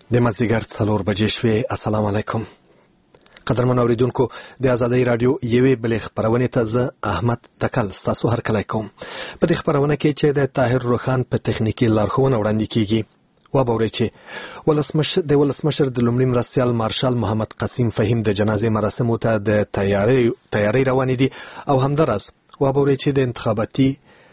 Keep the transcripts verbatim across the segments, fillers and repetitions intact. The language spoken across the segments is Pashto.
د مازدیګر څلور بجې شوې. السلام علیکم قدرمن اوریدونکو، د آزادۍ رادیو یوې بلې خبرونه ته زه احمد تکل ستاسو هرکلی کوم. په دې خبرونه کې چې د طاهر روخان په تخنیکی لارښوونه وړاندې کیږي و به اورئ چې ولسمشر د ولسمشر د لومړي مرستیال مارشال محمد قسیم فهیم د جنازې مراسمو ته د تیاری تیاری روان دي او همداراز و به اورئ چې د انتخاباتي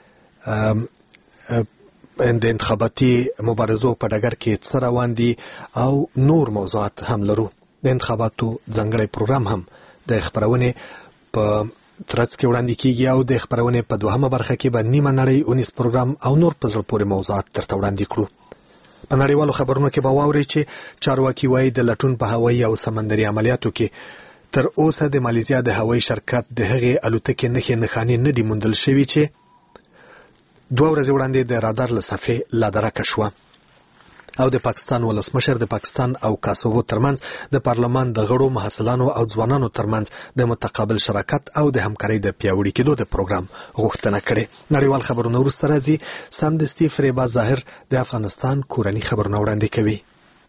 د انتخاباتي مبارزو په ډګر کې څه روان دي او نور موضوعات هم لرو. د انتخاباتو ځانګړی پروګرام هم د خبرونه په ترڅ کې وړاندې کیږي او د خبرونه په دوهمه برخه کې به نیمه نړۍ اونیس پروګرام او نور په زړه پورې موضوعات درته وړاندې کړو. په نړیوالو خبرونو کې به واورئ چې چارواکي وایي د لټون په هوایي او سمندري عملیاتو کې تر اوسه د مالیزیا د هوایي شرکت د هغې الوتکې نښې نښانې نه دي موندل شوي چې دوه ورځې وړاندې د رادار له صفحې لادرکه شوه. او د پاکستان ولسمشر د پاکستان او کاسوو ترمنځ د پارلمان د غړو محصلانو او ځوانانو ترمنځ د متقابل شراکت او د همکارۍ د پیاوړي کېدو د پروګرام غوښتنه کړې. نړیوال خبرونه وروسته راځي. سمدستي فریبا ظاهر د افغانستان کورني خبرونه وړاندې کوي.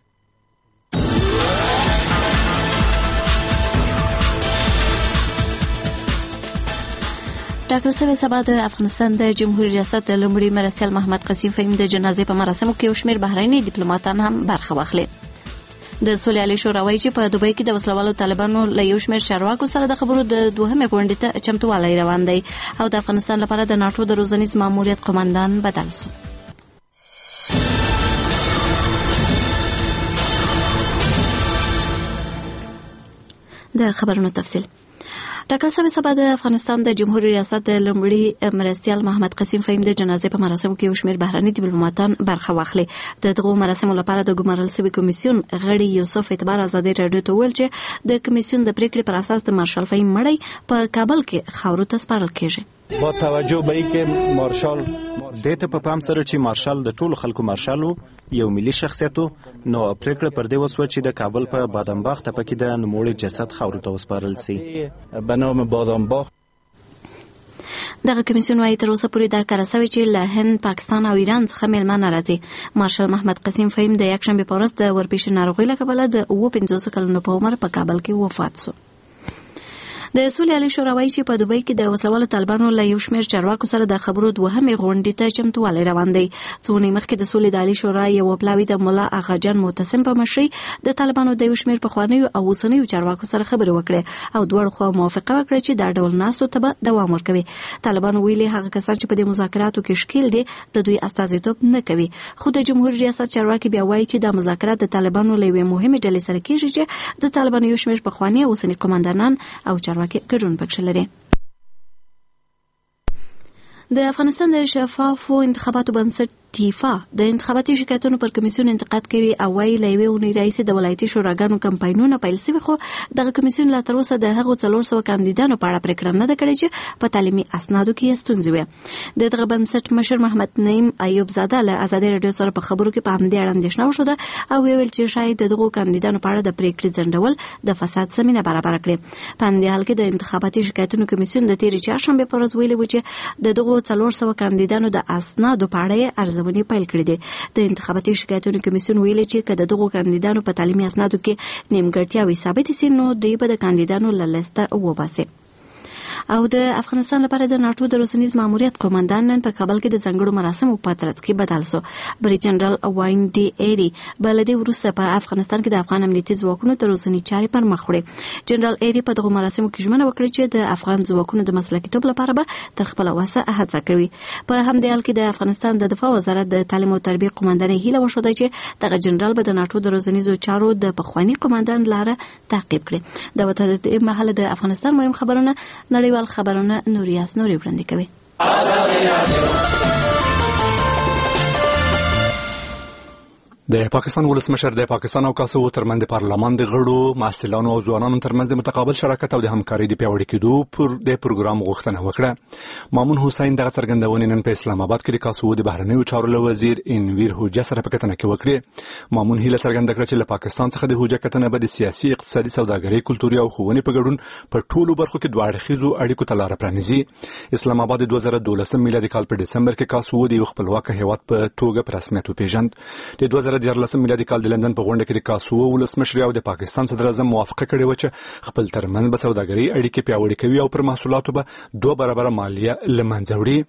ټاکل شوی سبا د افغانستان د جمهوریت ریاست د لومړي مرستیال محمد قسیم فهیم د جنازې په مراسمو کې یو شمېر بهرني ډیپلوماټان هم برخه واخلي. د سولې عالی شورا وایي چې په دوبۍ کې د وسلوالو طالبانو له یو شمېر چارواکو سره د خبرو د دوهمې غونډې ته چمتووالی روان دی او د افغانستان لپاره د ناټو د روزنیز ماموریت قومندان بدل شو. د خبرونو تفصیل. ټاکل شوی سبا د افغانستان د جمهوریت ریاست د لومړي مرستیال محمد قسیم فهیم د جنازې په مراسمو کې یو شمېر بهرني ډیپلوماټان برخه واخلي. د دغو مراسمو لپاره د ګمارل شوي کمیسیون غړي یوسف اعتبار آزادۍ رادیو ته وویل چې د کمیسیون د پریکړې پر اساس د مارشال فهیم مړی په کابل کې خاورو ته سپارل کیږي. با توجه به اینکه مارشال دته په پام سره چې مارشال د ټولو خلکو مارشالو یو ملي شخصیتو نو پریکړه پر دې وسو چې د کابل په بادامباغ ته پکې د نوموړي جسد خاورو ته وسپارل شي. به نام بادامباغ دغه کمیسیون وايي تر اوسه پورې دا کار شوی چې له هند، پاکستان او ایران څخه میلمانه راځي. مارشال محمد قسیم فهیم د یکشنبه په ورځ د ورپېښې ناروغۍ له کبله د اوه پنځوس کلونو په عمر په کابل کې وفات شو. د سولې عالی شورا وایي چې په دوبۍ کې د وسلوالو طالبانو له یو شمېر چارواکو سره د خبرو دوهمې غونډې ته چمتووالی روان دی. څو اونۍ مخکې د سولې د عالی شورا یو پلاوي د ملا اغاجان معتصم په مشرۍ د طالبانو د یو شمېر پخوانیو او اوسنیو چارواکو سره خبرې وکړې او دواړو خوا موافقه وکړه چې دا ډول ناستو ته به دوام ورکوي. طالبانو ویلي هغه کسان چې په دې مذاکراتو کې ښکیل دي د دوی استازیتوب نه کوي. خو د جمهوریت ریاست چارواکي بیا وایي چې دا مذاکرات د طالبانو له یوې مهمې ډلې سره کېږي چې د طالبانو یو شمېر پخواني او اوسني قومندانان او چارواکي ګډون پکښې لري. د افغانستان د شفافو انتخاباتو بنسټ ټیفا د انتخاباتي شکایتونو پر کمیسیون انتقاد کوي او وايي له یوې اونۍ راهیسې د ولایتي شوراګانو کمپاینونه پیل شوي خو دغه کمیسیون لا تر اوسه د هغو څلور سوه کاندیدانو په اړه پرېکړه نه ده کړې چې په تعلیمي اسنادو کې یې ستونزې وې. د دغه بنسټ مشر محمد نعیم ایوب زاده له ازادۍ راډیو سره په خبرو کې په همدې اړه اندېښنه وښوده او ویل چې شاید د دغو کاندیدانو په اړه د پرېکړې ځنډول د فساد زمینه برابره کړي. په همدې حال کې د انتخاباتي شکایتونو کمیسیون د تېرې چهارشنبې په ورځ ویلي و چې د دغو څلور سوه کاندیدانو د اسنادو په اړه یې ارزونې پیل کړې دي. د انتخاباتي شکایتونو کمیسیون ویلي چې که د دغو کاندیدانو په تعلیمي اسنادو کې نیمګړتیاوې ثابتې سي نو دوی به د کاندیدانو له لیسته وباسي. او د افغانستان لپاره د ناټو د روزنیز ماموریت قومندان نن په کابل کې د ځانګړو مراسمو په ترڅ کې بدل شو. بری جنرال واین ډي ایری بلدي وروسته په افغانستان کې د افغان امنیتي ځواکونو د روزنې چارې پر مخ وړي. جنرال ایری په دغه مراسمو کې ژمنه وکړه چې د افغان ځواکونو د مسلکیتوب لپاره به تر خپل وسه هڅه کوي. په همدې حال کې د افغانستان د دفاع وزارت د تعلیم او تربیه قومندان هیله وښوده چې دغه جنرال به د ناټو د روزنیزو چارو د پخواني قومندان لاره تعقیب کړي. دا وته د محل د افغانستان مهم خبرونه نړیوال خبرونه نوریاس نوري وړاندې کوي. د پاکستان ولسمشر د پاکستان او کاسوو ترمنځ د پارلمان د غړو محصلانو او ځوانانو ترمنځ د متقابل شراکت او د همکارۍ د پیاوړي کېدو پر د پروګرام غوښتنه وکړه. مامون حسین دغه څرګندونې نن په اسلام آباد کې د کاسوو د بهرنیو چارو له وزیر انویر هوجه سره په کتنه کې وکړه. مامون هیله څرګنده کړه چې له پاکستان څخه د هوجه کتنه به د سیاسي، اقتصادي، سوداګرۍ، کلتوري او ښوونې په ګډون په ټولو برخو کې دوه اړخیزو اړیکو ته لار پرانیزي. اسلام آباد د دوه زره دولسم میلادي کال په دسمبر کې کاسوو د یو خپلواک هیواد په توګه په رسمیت وپیژند. د دوه زره زره دیارلسم میلادي کال د لندن په غونډه کې د کاسوو ولسمشر او د پاکستان صدر اعظم موافقه کړې و چې خپل ترمنځ به سوداګري اړیکې پیاوړې کوي او پر محصولاتو به دوه برابره مالیه له منځه وړي.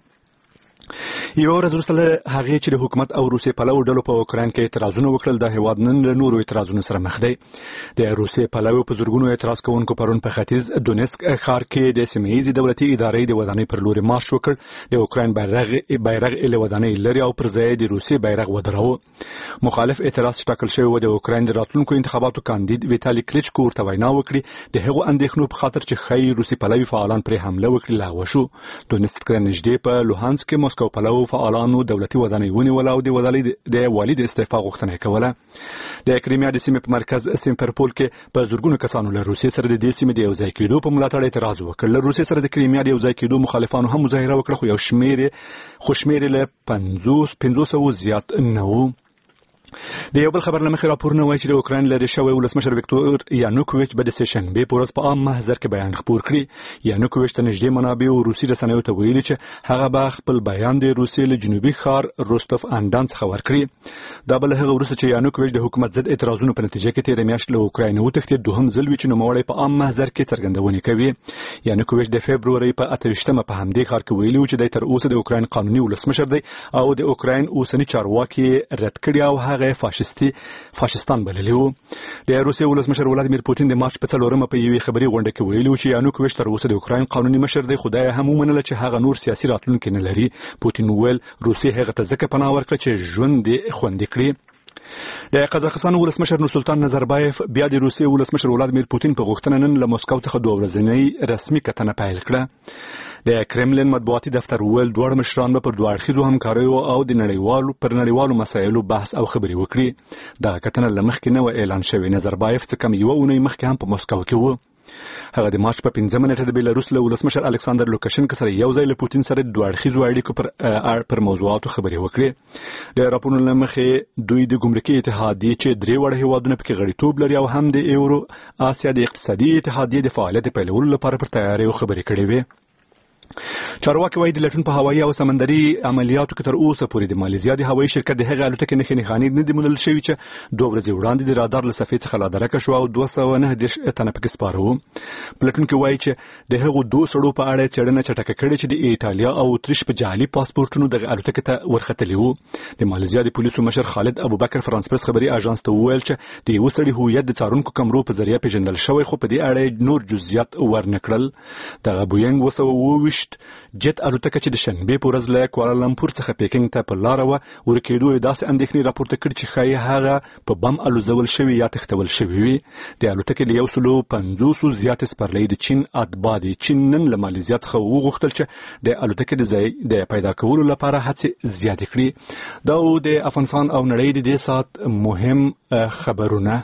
یو ورځ وروسته هغه چې د حکومت او روسي پلوي ډلو په اوکراین کې اعتراضونه وکړل، د هیواد نن له نورو اعتراضونو سره مخ دی. د روسي پلوي په زورګونو اعتراض کوونکو پرون په ختیځ دونیسک ښار کې د سیمه‌ییزې دولتي ادارې د ودانۍ پر لوري مارش وکړ. د اوکراین بیرغ بیرغ له ودانۍ لري او پر ځای د روسي بیرغ ودراوه. مخالف اعتراض ټاکل شوی و د اوکراین د راتلونکو انتخاباتو کاندید ویتالي کلیچکو ورته وینا وکړي د هغو اندېښنو په خاطر چې خی روسي پلوي فعالان پر حمله وکړي لغوه شو. دونیسک نږدې په لوهانسک کې موسکو پلوي فعالانو دولتي ودانۍ ونیول او د ودانۍ د والي د استعفا غوښتنه کوله. د کریمیا د سیمې په مرکز سیمفرپول کې په زورګونو کسانو له روسیې سره د دې سیمې د یو ځای کېدو په ملاتړ اعتراض وکړ. له روسیې سره د کریمیا د یو ځای کېدو مخالفانو هم مظاهره وکړه، خو یو شمېر خوشمېر له پنځوس پنځوس زیات نه و. د یو بل خبر لمخې راپورونه وایي چې د اوکراین لري شوی ولسمشر ویکتور یانوکوویچ به د سشنبې په ورځ په عام محضر کې بیان خپور کړي. یانوکوویچ ته نږدې منابعو روسي رسنیو ته ویلي چې هغه به خپل بیان د روسیې له جنوبي ښار روستوف اندان څخه ورکړي. دا به له هغه وروسته چې یانوکوویچ د حکومت ضد اعتراضونو په نتیجه کې تېره میاشت له اوکراین وتښتېد دوهم ځل وي چې نوموړی په عام محضر کې څرګندونې کوي. یانوکوویچ د فبرورۍ په اته ویشتمه په همدې ښار کې ویلي و چې دی تر اوسه د اوکراین قانوني ولسمشر دی او د اوکراین اوسني چارواکي رد کړي او هغه فاشستي فاشستان بللی وو. د روسیې ولسمشر ولادیمیر پوتین د مارچ په څلورمه په یوې خبري غونډه کې ویلي و چې یانوکوویچ تر اوسه د اوکراین قانوني مشر دی، خدای هم ومنله چې هغه نور سیاسي راتلونکی نه لري. پوتین ویل روسیې هغه ته ځکه پناه ورکړه چې ژوند یې خوندي کړي. د قزاقستان ولسمشر نورسلطان نظربایف بیا د روسیې ولسمشر ولادیمیر پوتین په غوښتنه نن له مسکو څخه دوه ورځنۍ رسمي کتنه پیل کړه. د کرملین مطبوعاتي دفتر ویل دواړه مشران به پر دوه اړخیزو همکاریو او د نړیوالو پر نړیوالو مسایلو بحث او خبرې وکړي. دغه کتنه له مخکې نه و اعلان شوې. نظربایف څه کم یوه اونۍ مخکې هم په مسکو کې و. هغه د مارچ په پنځمه نیټه د بیلاروس له ولسمشر الکساندر لوکاشنکو سره یو ځای له پوتین سره د دوه اړخیزو اړیکو پر پر موضوعاتو خبرې وکړي. د راپورونو له مخې دوی د ګمرکي اتحادیې چې درې وړه هیوادونه پکې غړیتوب لري او هم د یورو اسیا د اقتصادي اتحادیې د فعالیت پیلولو لپاره پر تیاریو خبرې کړې وې. چارواکي وايي د لټون په هوایي او سمندري عملیاتو کې تر اوسه پورې د مالیزیا د هوایي شرکت د هغې الوتکې نښې نښانې نه دي موندل شوي چې دوه ورځې وړاندې د رادار له صفحې څخه لادرکه شوه او دوه سوه نهه دېرش تنه پکې سپاره وو. پلټونکي وايي چې د هغو دوه سړو په اړه څېړنه چټکه کړې چې د ایټالیا او اتریش په جعلي پاسپورټونو دغه الوتکې ته ورختلي وو. د مالیزیا د پولیسو مشر خالد ابوبکر فرانس پرس خبري اژانس ته وویل چې د یو سړي هویت د څارونکو کمرو په ذریعه پیژندل شوی، خو په دې اړه نور جزئیات ورنکړل. دغه بوینګ دوه سوه اووه ویشت جت الوتکه چې د شنبې په ورځ له کوالالمپور څخه پیکینګ ته په لاره وه ورکېدو یې داسې اندېښنې راپورته کړي چې ښایي هغه په بم الوزول شوي یا تښتول شوي وي. د الوتکې له یو سلو پنځوسو زیاتې سپرلۍ د چین اتباع دي. چین نن له مالیزیا څخه وغوښتل چې د الوتکې د ځای د پیدا کولو لپاره هڅې زیاتې کړي. دا د افغانستان او نړۍ د دې ساعت مهم خبرونه.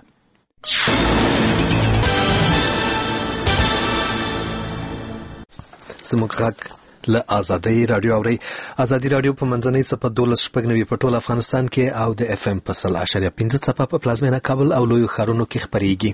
زموږ غږ له آزادۍ رادیو اوري. آزادۍ رادیو په منځنۍ صفه دولس شپږ نوي په ټول افغانستان کې او د اف ام په سل اشاریه پنځه صفه په پلازمینه کابل او لویو ښارونو کې خپرېږي.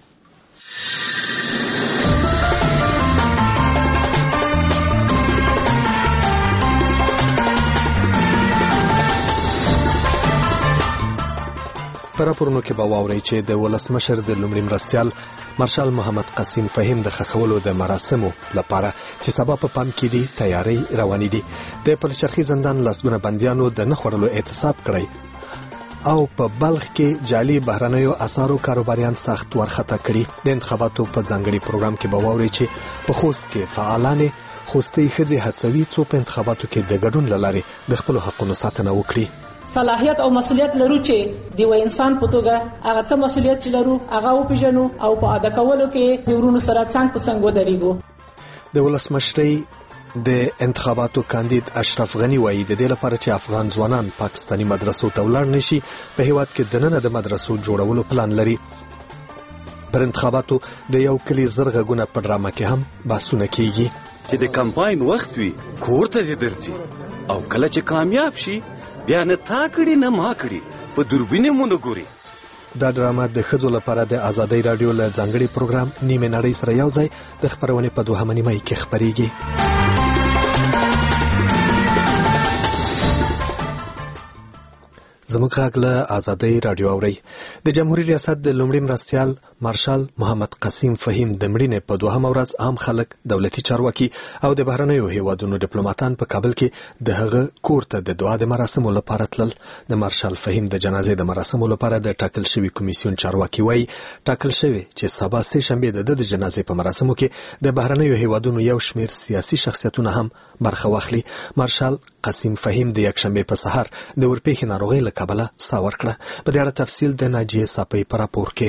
په راپورونو کې به واورئ چې د ولسمشر د لومړي مرستیال مارشال محمد قاسم فهیم د خښولو د مراسمو لپاره چې سبا په پام کې دي تیاری روانې دي. د پلچرخي زندان لسګونه بندیانو د نه خوړلو اعتصاب کړی او په بلخ کې جعلي بهرنیو اسعارو کاروباریان سخت ورخطا کړي. د انتخاباتو په ځانګړي پروګرام کې به واورئ چې په خوست کې فعالان خوستي ښځې هڅوي څو په انتخاباتو کې د ګډون له لارې د خپلو حقونو ساتنه وکړي. صلاحیت او مسؤلیت لرو چې د یو انسان په توګه هغه څه مسؤلیت چې لرو هغه وپیژنو او په ادا کولو کې د ورونو سره څنګه په څنګه ودرېږو. د ولسمشرۍ د انتخاباتو کاندید اشرف غنی وایي د دې لپاره چې افغان ځوانان پاکستاني مدرسو ته ولاړ نشي په هیواد کې دننه د مدرسو جوړولو پلان لري. پر انتخاباتو د یو کلی زرغونه په ډرامه کې هم بحثونه کیږي چې د کمپاین وخت وي کور ته درځي او کله چې کامیاب شي بیا نه تا کړي نه ما کړي په دوربینې مونږ ګوري. دا ډرامه د ښځو لپاره د آزادۍ رادیو له ځانګړي پروګرام نیمه نړۍ سره یو ځای د خپرونې په دوهمه نیمه کې خپرېږي. زموږ غږ له آزادۍ رادیو اوري. د جمهوریت ریاست د لومړي مرستیال مارشال محمد قسیم فهیم د مړینې په دوهمه ورځ عام خلک، دولتي چارواکي او د بهرنیو هیوادونو ډیپلوماټان په کابل کې د هغه کور ته د دعا د مراسمو لپاره تلل. د مارشال فهیم د جنازې د مراسمو لپاره د ټاکل شوی کمیسیون چارواکي وایي ټاکل شوی چې سبا سه شنبه د د جنازې په مراسمو کې د بهرنیو هیوادونو یو شمېر سیاسي شخصیتونه هم برخه واخلي. مارشال قسیم فهیم د یکشنبه په سحر د ورپېښې ناروغۍ له کبله ساه ورکړه. په دې اړه تفصیل د ناجیه صافی په راپور کې.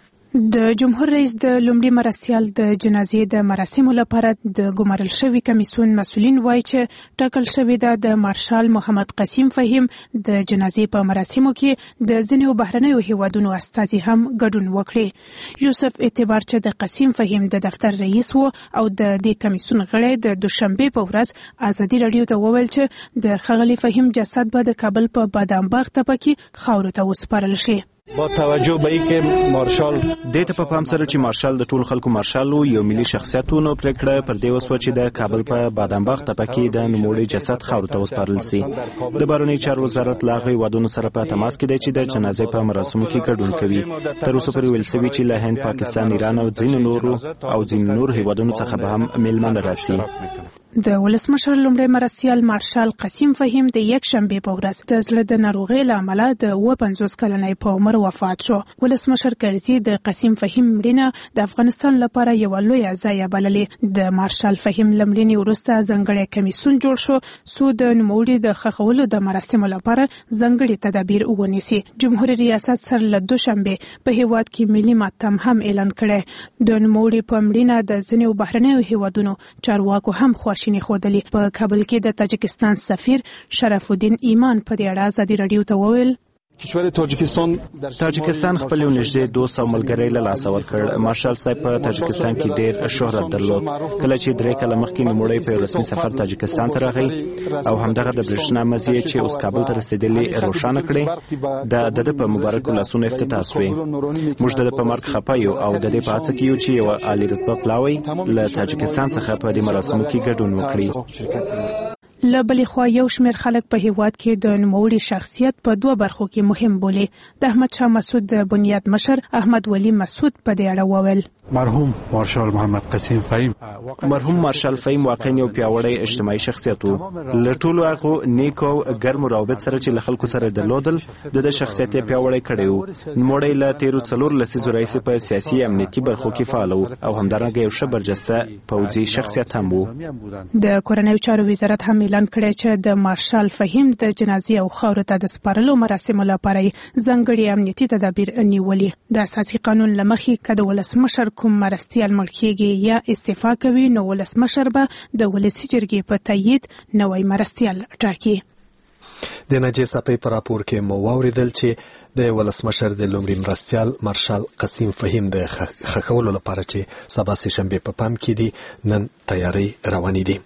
د جمهور رئیس د لومړي مرستیال د جنازې د مراسمو لپاره د ګمارل شوی کمیسیون مسؤلین وایي چې ټاکل شوی د د مارشال محمد قسیم فهیم د جنازې په مراسمو کې د ځینو بهرنیو هیوادونو استازي هم ګډون وکړي. یوسف اعتبار چې د قسیم فهیم د دفتر رئیس و او د دې کمیسیون غړی د دوشنبه په ورځ ازادي رادیو ته وویل چې د ښاغلي فهیم جسد به د کابل په بادام باغ تپه کې خاورو ته وسپارل شي. با توجه به اینکه مارشال د ته په پام سره چې مارشال د ټول خلکو مارشال یو ملي شخصیتونو پریکړه پر دی وسو چې د کابل په بادام باغ تپه کې د نوموړي جسد خاورو ته وسپارل شي. د بهرنی چارو وزارت لاغوي ودونو سره په تماس کې دی چې د جنازې په مراسمو کې ګډون کوي. تر اوسه پورې ویل شوی چې له هند، پاکستان، ایران او ځینو نورو او ځینو نور هیوادونو څخه به هم میلمانه راسي. د ولسمشر لومړی مرستیال مارشال قسیم فهیم د یک شنبه په ورځ د زړه د ناروغۍ له امله د اووه پنځوس کلنۍ په عمر وفات شو. ولسمشر کرزي د قسیم فهیم مړینه د افغانستان لپاره یو لوی ضایعه بللې. د مارشال فهیم لمړینې وروسته ځانګړی کمیسیون جوړ شو څو د نوموړي د ښخولو د مراسمو لپاره ځانګړي تدابیر ونیسي. جمهوریت ریاست سره له دوشنبه په هیواد کې ملي ماتم هم اعلان کړی. د نوموړي په مړینه د ځینو بهرنیو هیوادونو چارواکو هم خوښ شینې خودلی. په کابل کې د تاجکستان سفیر شرف الدین ایمان په دې اړه ازادي رادیو ته وویل کشور تاجکستان تاجکستان خپل نږدې دوست او ملګری له لاسه ورکړ. مارشال صاحب په تاجکستان کې ډېر شهرت درلود. کله چې درې کاله مخکې نوموړی په رسمي سفر تاجکستان ته راغی او همدغه د برېښنا مزي چې اوس کابل ته رسیدلې روښانه کړې د د په مبارک لاسونو افتتاح شوی. موږ د په مرګ خپه یو او د دې په هڅه کې یو چې یو عالی رتبه پلاوی له تاجکستان څخه په دې مراسمو کې ګډون وکړي. له بلې خوا یو شمېر خلک په هیواد کې د نوموړي شخصیت په دوه برخو کې مهم بولي. د احمد شاه مسعود د بنیاد مشر احمد ولی مسعود په دې اړه وویل مرحوم مارشال محمد قسیم فهیم مرحوم مارشال فهیم واقعا یو پیاوړی اجتماعي شخصیت و. له ټولو هغه نیکو ګرمو روابط سره چې له خلکو سره درلودل د د شخصیت پیاوړی کړی و. نوموړی له تیرو څلور لسیزو راهیسې په سیاسي امنیتي برخو کې فعال و او همدارنګه یو ښه برجسته پوځي شخصیت هم و. د کورنیو چارو وزارت هم اعلان کړی چې د مارشال فهیم د جنازې او خاورو ته د سپارلو مراسمو لپاره ځانګړي امنیتي تدابیر نیولي. د اساسي قانون له مخې که د ولسمشر کوم مرستیال مړ کېږي یا استعفا کوي نو ولسمشر به د ولسي جرګې په تایید نوی مرستیال ټاکي. د ناجیه صافی په راپور کې مو واوریدل چې د ولسمشر د لومړي مرستیال مارشال قسیم فهیم د ښخولو لپاره چې سبا سه شنبه په پام کې دي نن تیاری روانې دي.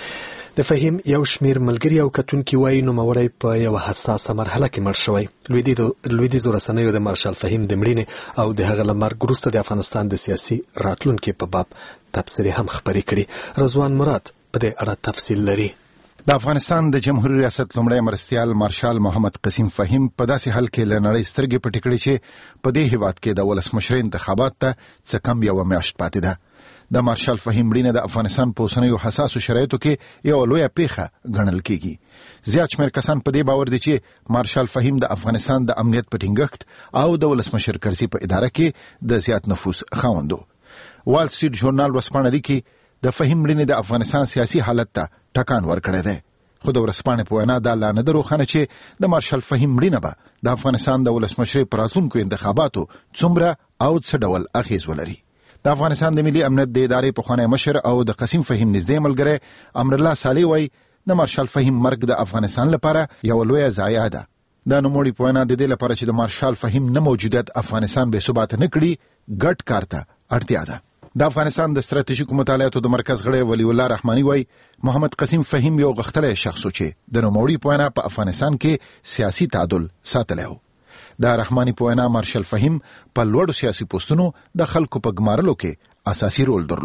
د فهیم یو شمیر ملګری او کتونکي وایي نوموړی په یو حساسه مرحله کې مړ شوی. لویدیځو رسنیو د مارشال فهیم د مړینې او د هغه له مرګ وروسته د افغانستان د سیاسي راتلونکي په باب تبصرې هم خپرې کړي. رضوان مراد په دې اړه تفصیل لري. د افغانستان د جمهوریت ریاست لومړی مرستیال مارشال محمد قسیم فهیم په داسې حال کې له نړۍ سترګې پټې کړې چې په دې هیواد کې د ولسمشر انتخابات ته څه کم یوه میاشت پاتې ده. د مارشال فهیم مړینه د افغانستان په اوسنیو حساسو شرایطو کې یو لویه پیښه ګڼل کیږي. زیات شمېر کسان په دې باور دي چې مارشال فهیم د افغانستان د امنیت په ټینګښت او د ولسمشر کرزي په اداره کې د زیات نفوذ خاوند و. وال سټریټ ژورنال ورځپاڼه لیکي د فهیم مړینې د افغانستان سیاسي حالت ته ټکان ورکړی دی. خو د ورځپاڼې په وینا دا لا نه ده روښانه چې د مارشال فهیم مړینه به د افغانستان د ولسمشرۍ په راتلونکو انتخاباتو څومره او څه ډول اغیز ولري. د افغانستان د ملي امنیت د ادارې پخوانی مشر او د قسیم فهیم نږدې ملګری امرالله صالح وایي د مارشال فهیم مرګ د افغانستان لپاره یو لویه ضایعه ده. د نوموړي په وینا د دې لپاره چې د مارشال فهیم نه موجودیت افغانستان بې ثباته نه کړي ګډ کار ته اړتیا ده. د افغانستان د ستراتیژیکو مطالعاتو د مرکز غړی ولی الله رحماني وایي محمد قسیم فهیم یو غښتلی شخص و چې د نوموړي په وینا په افغانستان کې سیاسي تعادل ساتلی و. د رحماني په وینا مارشال فهیم په لوړو سیاسي پوستونو د خلکو په ګمارلو کې اساسي رول درلود.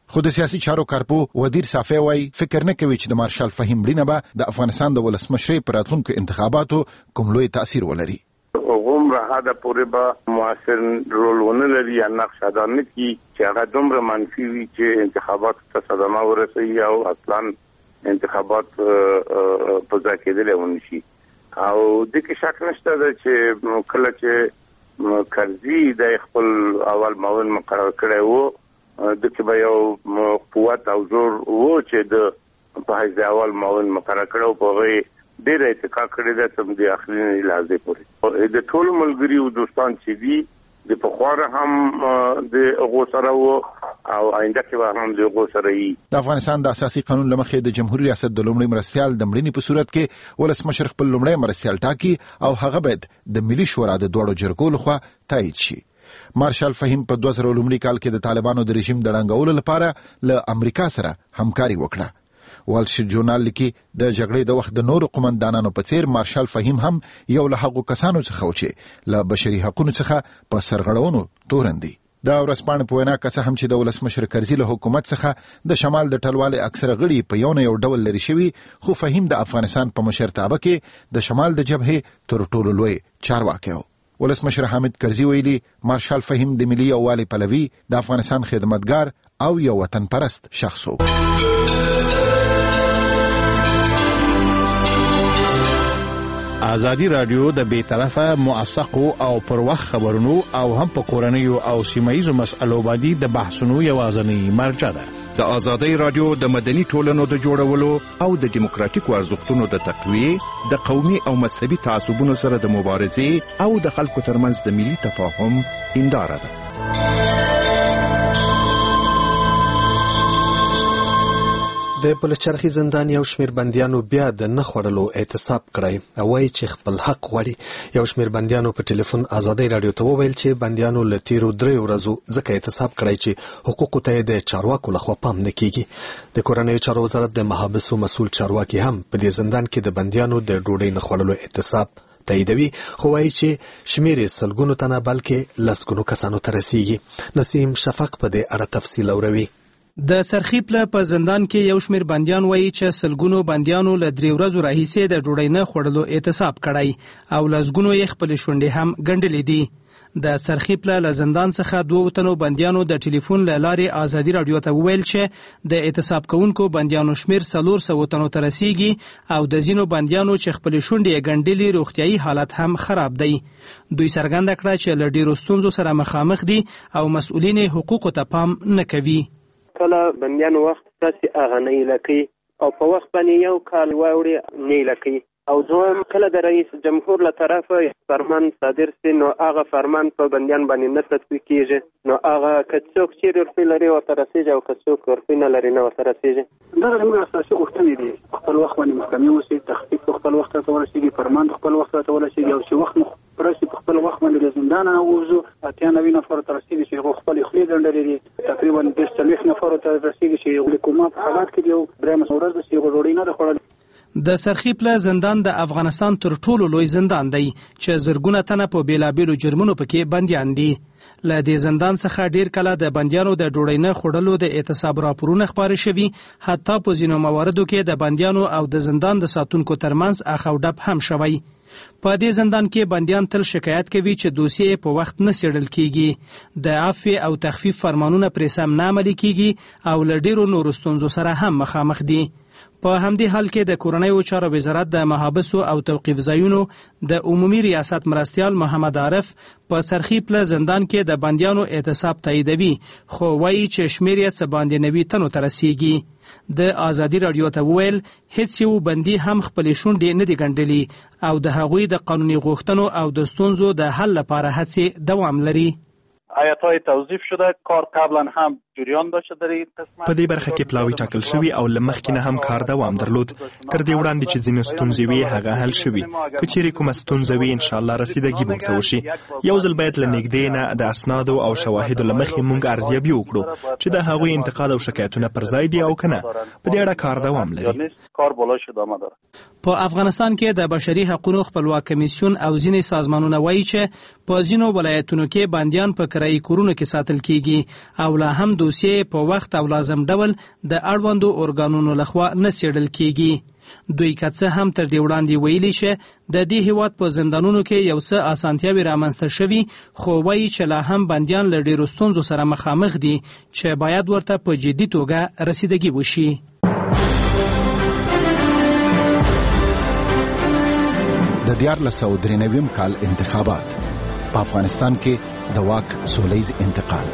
خو د سیاسي چارو کارپو ودیر صافی وای فکر نه کوي چې د مارشال فهیم مړینه به د افغانستان د ولسمشرۍ پر راتلونکو انتخاباتو کوم لوی تاثیر ولري. عمره هدا پورې به موثر رول ونه لري یا نقش ادا نه کوي چې هغه دومره منفي وي چې انتخابات ته صدمه ورسوي او اصلا انتخابات په ځای کېدلی ونه شي. او د کې شک نشته چې کله چې کرزي د خپل اول معاون مقرر کړی وو د کې به یو قوت او زور وو چې د په حیث اول معاون مقرر کړو په هغه ډېر اتکا کړی ده تم د اخري لحظې پورې د ټول ملګری او دوستان چې دي د پخواره هم د غوسره وو او آینده کې هم د غوسره وي. د افغانستان د اساسي قانون لمخې د جمهوریت ریاست د لومړي مرستيال د مړینې په صورت کې ولسمشر خپل لومړی مرستيال ټاکي او هغه باید د ملي شورا د دوړو جرګو لخوا تایید شي. مارشال فهیم په دوه زره لومړي کال کې د طالبانو د رژیم د ړنګولو لپاره له امریکا سره همکاري وکړه. وال سټریټ جورنال لیکي د جګړې د وخت د نورو قومندانانو په څیر مارشال فهیم هم یو له هغو کسانو څخه و چې له بشري حقوقو څخه په سرغړونو تورندي. دا ورسپانه په وینا که څه هم چې د ولسمشر کرزي له حکومت څخه د شمال د ټلوالې اکثره غړي په یو نه یو ډول لري شوي، خو فهیم د افغانستان په مشرتابه کې د شمال د جبهې تر ټولو لوی چارواکی و. ولسمشر حامد کرزي ویلي مارشال فهیم د ملي یووالي پلوي، د افغانستان خدمتګار او یو وطن پرست شخص و. ازادي رادیو د بې طرفه موثقو او پر وخت خبرونو او هم په کورنیو او سیمایي مسألو باندې د بحثونو یوازینی مرجع ده. د ازادي رادیو د مدني ټولنو د جوړولو او د دیموکراتیکو ارزښتونو د تقویه، د قومي او مذهبي تعصبونو سره د مبارزې او د خلکو ترمنځ د ملي تفاهم هنداره ده. د پلچرخي زندان یو شمیر بندیانو بیا د نخوړلو اعتصاب کړی او وايي چې خپل حق غواړي. یو شمیر بندیانو په ټلیفون ازادي رادیو ته وویل چې بندیانو له تیرو درې ورځو ځکه اعتصاب کړی چې حقوقو ته د چارواکو لخوا پام نه کیږي. د کورنیو چارو وزارت د محابسو مسؤل چارواکي هم په دې زندان کې د بندیانو د ډوډۍ نخوړلو اعتصاب تاییدوي، خو وايي چې شمیر سلګونو تنه بلکې لسګونو کسانو ته رسیږي. نسیم شفق په دې اړه تفصیل اوري. د سرخیپل په زندان کې یو شمیر بندیان وایي چې سلګونو بندیانو له درې ورځو راهیسې د ډوډۍ نه خوړلو اعتصاب کړی او لسګونو یې خپل شونډې هم ګنډلې دي. د سرخیپل له زندان څخه دوه تنو بندیانو د ټلیفون له لارې ازادي رادیو ته وویل چې د اعتصاب کوونکو بندیانو شمیر څلور سوه تنو ته رسیږي او د ځینو بندیانو چې خپل شونډې یې ګنډلې روغتیایي حالت هم خراب دی. دوی څرګنده کړه چې له ډیرو ستونزو سره مخامخ دي او مسؤلین حقوقو ته پام نه کوي. کله بندیانو وخت تاسې هغه نه لکي او په وخت باندې یو کال واوړي نه لکي او دویم کله د رئیس جمهور له طرفه فرمان صادر سي نو هغه فرمان په بندیان باندې نه تطبیق کیږي، نو هغه که څوک چیرې ورپې لري ورته رسیږي او که څوک ورپې نه لري نه ورته رسیږي. دغه زموږ اساسي غوښتنې دي، خپل وخت باندې محکمې اوسي، تخفیف په خپل وخت ته ورسیږي، فرمان په خپل وخت ته ورسیږي او چې وخت پرسي په خپل وخت باندې له زندان ووځو اتیا نوي نفر ته رسیږي چې خپل خپلې ګنډلې دي، تقریبا دېرش څلوېښت نفر ته رسیږي چې د کومه په حالات کې یو درېیمه ورځ د سیغو ډوډۍ نه ده خوړلې. د سرخیپل زندان د افغانستان تر ټولو لوی زندان دی چې زرګونه تنه په بیلابیلو جرمونو پکې بندیان دي. له دې زندان څخه ډیر کله د بندیانو د ډوډۍ نه خوړلو د اعتصاب راپورونه خپاره شوي، حتی په ځینو مواردو کې د بندیانو او د زندان د ساتونکو ترمنځ اخ او ډب هم شوی. په دې زندان کې بندیان تل شکایت کوي چې دوسیې په وخت نه څیړل کیږي، د عفو او تخفیف فرمانونه پرې سم نه عملي کیږي او له ډیرو نورو ستونزو سره هم مخامخ دي. په همدې حال کې د کورنیو چارو وزارت د محابسو او توقیف ځایونو د عمومي ریاست مرستیال محمد عارف په سرخیپل زندان کې د بندیانو اعتصاب تاییدوي، خو وایي چې شمیر یې څه باندې نوي تنو ته رسیږي. د ازادي رادیو ته وویل هیڅ یو بندي هم خپل شونډې نه دي ګنډلي او د هغوی د قانوني غوښتنو او د ستونزو د حل لپاره هڅې دوام لري. آیات‌های توظیف شده کار قبلا هم جریان داشته در این قسمت. په دې برخه کې پلاوی ټاکل شوی او لمخکې نه هم کار دوام درلود. تر دې وړاندې چې ځینې ستونزې وي هغه حل شوي. که چیرې کومه ستونزه وي ان شاء الله رسیدګي به ورته وشي. یو ځل باید له نږدې نه د اسنادو او شواهدو له مخې موږ ارزیابي وکړو چې د هغوی انتقاد او شکایتونه پر ځای دي او کنه. په دې اړه کار دوام لري. کار بالاش ادامه داره. په افغانستان کې د بشري حقوقو خپلواک کمیسیون او ځینې سازمانونه وایي چې په ځینو ولایتونو کې بندیان په کرایي کورونو کې ساتل کیږي او لا هم دوسیې په وخت او لازم ډول د اړوندو ارګانونو لخوا نه څېړل کیږي. دوی که څه هم تر دې وړاندې ویلي شه د دې هیواد په زندانونو کې یو څه اسانتیاوې رامنځته شوي، خو وایي چې لا هم بندیان له ډېرو ستونزو سره مخامخ دي چې باید ورته په جدي توګه رسیدګي وشي. د دیارلس سوه درې نوي کال انتخابات په افغانستان کې د واک سولیز انتقال.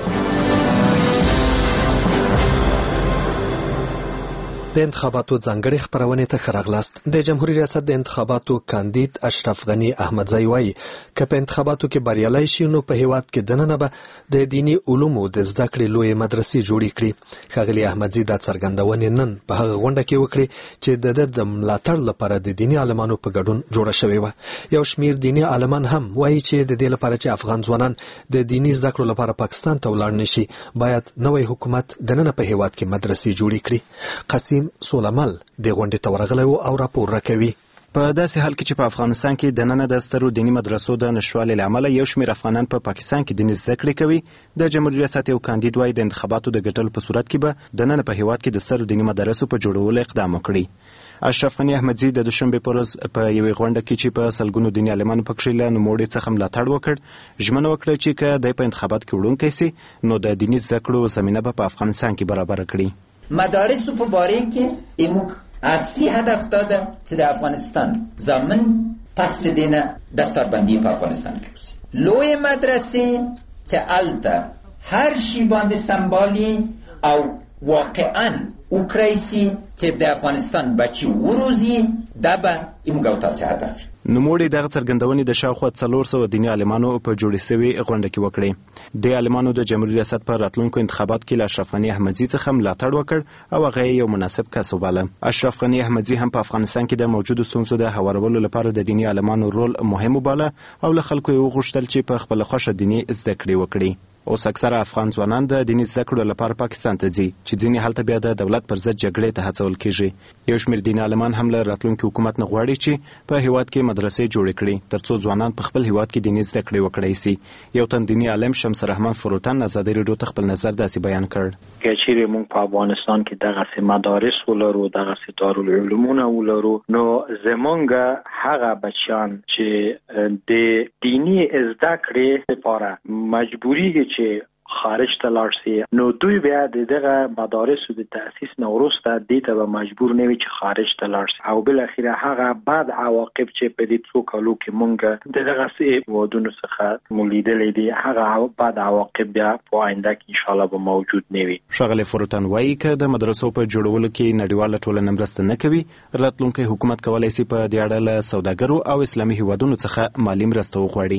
د انتخاباتو ځانګړي خبرونه ته خراغلاست. د جمهوریت ریاست د انتخاباتو کاندید اشرف غنی احمدزی وایي چې په انتخاباتو کې بریالي شي نو په هیواد کې دننه به د دینی علومو د زده کړې لوی مدرسې جوړې کړي. ښاغلي احمدزی د څرګندونې نن په هغه غونډه کې وکړي چې د د ملاتړ لپاره د دینی عالمانو په ګډون جوړه شوې و. یو شمیر دینی عالمان هم وایي چې د دې لپاره چې افغان ځوانان د دینی زده کړو لپاره پاکستان ته ولاړ نشي باید نوې حکومت دننه په هیواد کې مدرسې جوړې کړي. قاسم سولمل د غونډې ته ورغلی او راپور راکوي. په داسې حال کې چې په افغانستان کې د نن د سترو دینی مدرسو د نشوالي لامل یو شمېر افغانان په پا پاکستان کې دیني زده کړې کوي. د جمهوریت ریاست یو کاندید وایي د انتخاباتو د ګټلو په صورت کې به د نن په هیواد کې د سترو دینی مدرسو په جوړولو اقدام وکړي. اشرف غنی احمدزی د دوشنبه پر ورځ په یوې غونډه کې چې په سلګونو دیني عالمانو پکښې له نوموړي څخه ملاتړ وکړ، ژمنه وکړه چې که دی په انتخابات کې وړونکی سي نو د دیني زده کړو زمینه به په افغانستان کې برابر کړي. مدارس په باره کې ایموک اصلی هدف داده چې د افغانستان زمین فصل دینه دستاربندی په افغانستان کې وسی. لوی مدرسې چې الته هر شی باندې سمبالی او واقعا اوکرایسی چې د افغانستان بچی وروزی دبه ایموګو تاسو هدف. نوموړي دغه څرګندونې د شاوخوا څلور سوه دیني عالمانو په جوړې سوي غونډه کې وکړې. د عالمانو د جمهوریت ریاست پر راتلونکو انتخابات کې له اشرف غنی احمدزی څخه ملاتړ وکړ او هغه یو مناسب کس وباله. اشرف غنی احمدزی هم په افغانستان کې د موجودو ستونزو د هوارولو لپاره د دیني عالمانو رول مهم وباله او له خلکو یې وغوښتل چې په خپله خوښه دیني زده کړې وکړي. اوس اکثره افغان ځوانان د دیني زده کړو لپاره پاکستان ته ځي چې ځینې هلته بیا د دولت پر ضد جګړې ته هڅول کیږي. یو شمېر دیني عالمان هم له راتلونکي حکومت نه غواړي چې په هیواد کې مدرسې جوړې کړي ترڅو ځوانان په خپل هیواد کې دیني زده کړې وکړی سي. یو تن دیني عالم شمس رحمان فروتن ازادي راډیو ته خپل نظر داسې بیان کړ چې چیرې موږ په افغانستان کې دغه مدارس ولرو، دغه دارالعلومونه ولرو، نو زمونږ هغه بچیان چې د دیني زده کړې لپاره مجبوریږي چې خارج ته لاړ شي، نو دوی بیا دغه مدارسو د تأسیس نه وروسته دې ته به مجبور نه وي چې خارج ته لاړ شي او بالاخره هغه بد عواقب چې په دې څو کالو کې مونږ د دغه ودونو څخه مو لیدلې دي هغه بد عواقب بیا په آینده کې انشاءالله به موجود نه وي. ښاغلی فروتن وایي که د مدرسو په جوړولو کې نړیواله ټولنه مرسته نه کوي، راتلونکی حکومت کولی شي په دې اړه له سوداګرو او اسلامي هیوادونو څخه مالي مرسته وغواړي.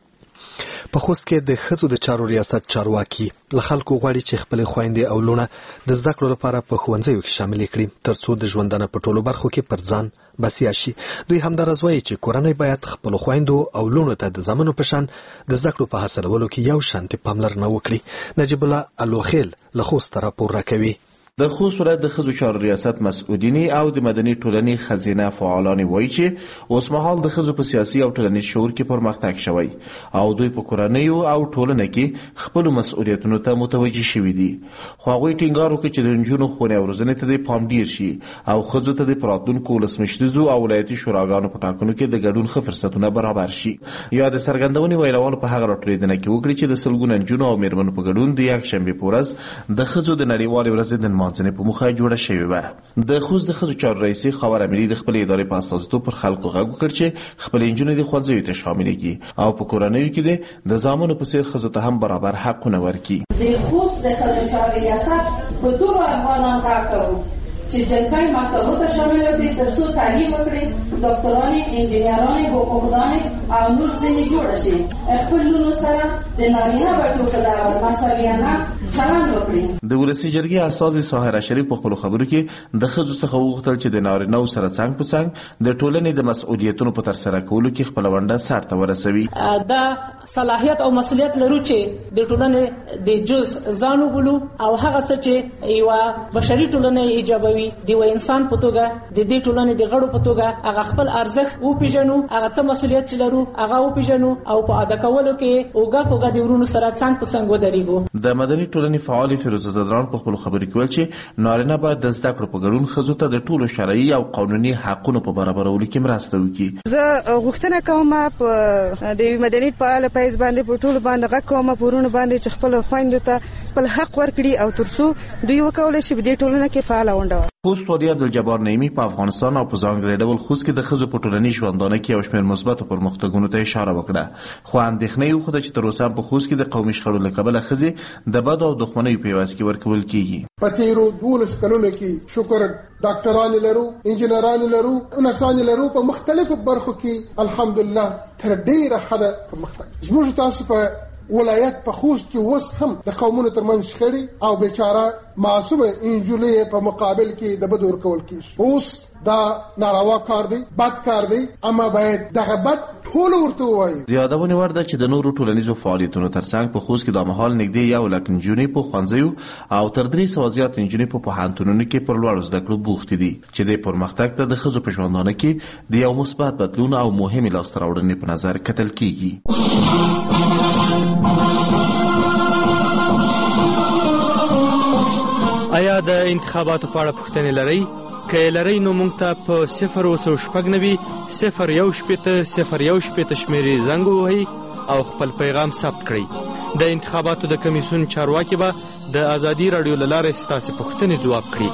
په خوست کې د ښځو د چارو ریاست چارواکي له خلکو غواړي چې خپلې خویندې او لوڼه د زده کړو لپاره په ښوونځیو کې شاملې کړي ترڅو د ژوندانه په ټولو برخو کې پر ځان بسیا شي. دوی همداراز وایي چې کورنۍ باید خپلو خویندو او لوڼو ته د زامنو په شان د زده کړو په حاصلولو کې یو شانتې پاملرنه وکړي. نجیب الله الوخیل له خوست راپور راکوي. د خوست ولایت د ښځو چارو ریاست مسؤلینې او د مدني ټولنې ښځینه فعالان وایي چې اوس مهال د ښځو په سیاسي او ټولنیز شعور کې پرمختګ شوی او دوی په کورنیو او ټولنه کې خپلو مسؤلیتونو ته متوجه شوي دي. خو هغوی ټینګار وکړي چې د نجونو ښوونې او روزنې ته د پام ډیر شي او ښځو ته د په راتلونکو ولسمشریزو او ولایتي شوراګانو په ټاکنو کې د ګډون ښه فرصتونه برابر شي. یا د څرګندونې ویلوالو په هغه راټولېدنه کې وکړي چې د سلګونو نجونو او میرمنو په ګډون د یکشنبې په ورځ د ښځو د نړیوالې ورځې د نمانځنې په موخه جوړه شوې وه. د خوست د ښځو چارو رئیسې خاور امیري د خپلې ادارې په استازیتوب پر خلکو غږ وکړ چې خپلې نجونې د ښوونځیو ته شاملې کړي او په کورنیو کې د زامنو په څېر ښځو ته هم برابر حقونه ورکړي. د خوست د ښځو چارو ریاست په ټولو افغانان غږ کوو چې جلکۍ مکتبو ته شامل کړي ترڅو تعلیم وکړي، ډاکټرانې، انجینرانې، حقوقدانې او نور ځینې جوړه شي. خپل لونو سره د نارینه بچو په ډول مساویانه چلند وکړي. د ولسي جرګې استازي ساحره شریف په خپلو خبرو کې د ښځو څخه وغوښتل چې د نارینه‌و سره څنګ په څنګ د ټولنې د مسؤلیتونو په ترسره کولو کې خپله ونډه سر ته ورسوي. دا صلاحیت او مسؤلیت لرو چې د ټولنې د جز ځان وبولو او هغه څه چې یوه بشري ټولنه ایجابوي د یو انسان په توګه د دې ټولنې د غړو په توګه هغه خپل ارزښت وپېژنو، هغه څه مسؤلیت چې لرو هغه وپېژنو او په ادا کولو کې اوږه په اوږه د ورونو سره څنګ په څنګ ودرېږو. د مدني ټولنې ټولنې فعال فیروزه زدران په خپل خبرو کې ویل چې نارینه باید د زده کړو په ګډون ښځو ته د ټولو شرعي او قانوني حقونو په برابرولو کې مرسته وکړي. زه غوښتنه کوم په د مدني فعال پایز باندې په ټولو باندې غږ کوم پورونه باندې چې خپل خويندو ته خپل حق ورکړي او ترڅو دوی وکولای شي په دې ټولنه کې فعال ونډه. پوسټ وریا عبدالجبار نعیمی په افغانستان او په ځانګړي ډول خوست کې د ښځو په ټولنیز ژوندانه کې یو شمېر مثبتو پرمختګونو ته اشاره وکړه، خو اندېښنه یې وښوده چې تر اوسه په خوست کې د قومي شخړو له کبله ښځې د بدو او دښمنیو په عوض کې ورکول کېږي. په تېرو دولس کلونو کې شکر ډاکټران لرو، انجینران لرو، نرسان لرو، په مختلفو برخو کې الحمدلله تر ډېره حده پرمختګ. زموږ تاسو په ولایت په خوست کې اوس هم د قومونو ترمنځ شخړې او بیچاره معصومه انجلۍ په مقابل کې د بدور کول کیږي. اوس دا ناروا کار دی، بد کار دی، اما باید دغه بد ټول ورته وایي. یادونه ورده چې د نورو ټولنیزو فعالیتونو ترڅنګ په خوست کې د مهال نږدې یو لک نجونې په ښوونځیو او تر درې سوه زیات نجونې په پوهنتونونو کې پر لوړو زده کړو بوختې دي چې د پرمختګ ته د ښځو په ژوندانه کې د یو مثبت بدلون او مهمې لاسته راوړنې په نظر کتل کیږي. آیا د انتخاباتو په اړه پوښتنې لرئ؟ که یې لرئ نو موږ ته په صفر اوه سوه شپږ نوي صفر یو شپېته صفر یو شپېته شمېرې زنګ ووهئ او خپل پیغام ثبت کړئ. د انتخاباتو د کمیسیون چارواکي به د ازادي راډیو له لارې ستاسې پوښتنې ځواب کړي.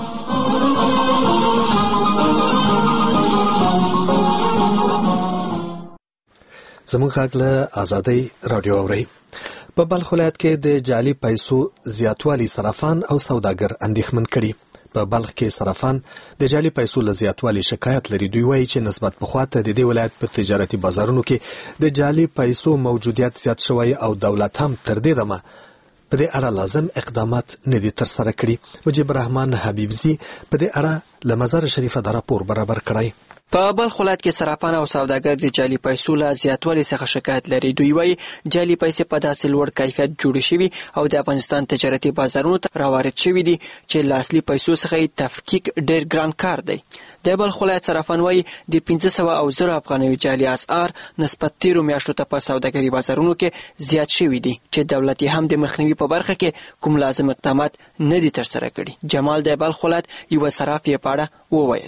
زموږ غږ له ازادي راډیو اورئ. په بلخ ولایت کې د جعلي پیسو زیاتوالی صرافان او سوداګر اندېښمن کړي. په بلخ کې صرافان د جعلي پیسو له زیاتوالي شکایت لري. دوی وایي چې نسبت پخوا ته د دې ولایت په تجارتي بازارونو کې د جعلي پیسو موجودیت زیات شوی او دولت هم تر دې دمه په دې اړه لازم اقدامات نه دي ترسره کړي. مجيب الرحمن حبیبزي په دې اړه له مزار شریفه د راپور برابر کړی. په بلخ ولایت کې صرافان او سوداګر د جعلي پیسو له زیاتوالي څخه شکایت لري. دوی وایي جعلي پیسې په داسې لوړ کیفیت جوړې شوي او د افغانستان تجارتي بازارونو ته راوارد شوي دي چې له اصلي پیسو څخه یې تفکیک ډېر ګران کار دی. د بلخ ولایت صرافان وایي د پنځه سوه او زر افغانیو جعلي اسعار نسبت تیرو میاشتو ته په سوداګري بازارونو کې زیات شوي دي چې دولت هم د مخنیوي په برخه کې کوم لازم اقدامات نه دي ترسره کړي. جمال د بلخ ولایت یو صراف یې په اړه وویل.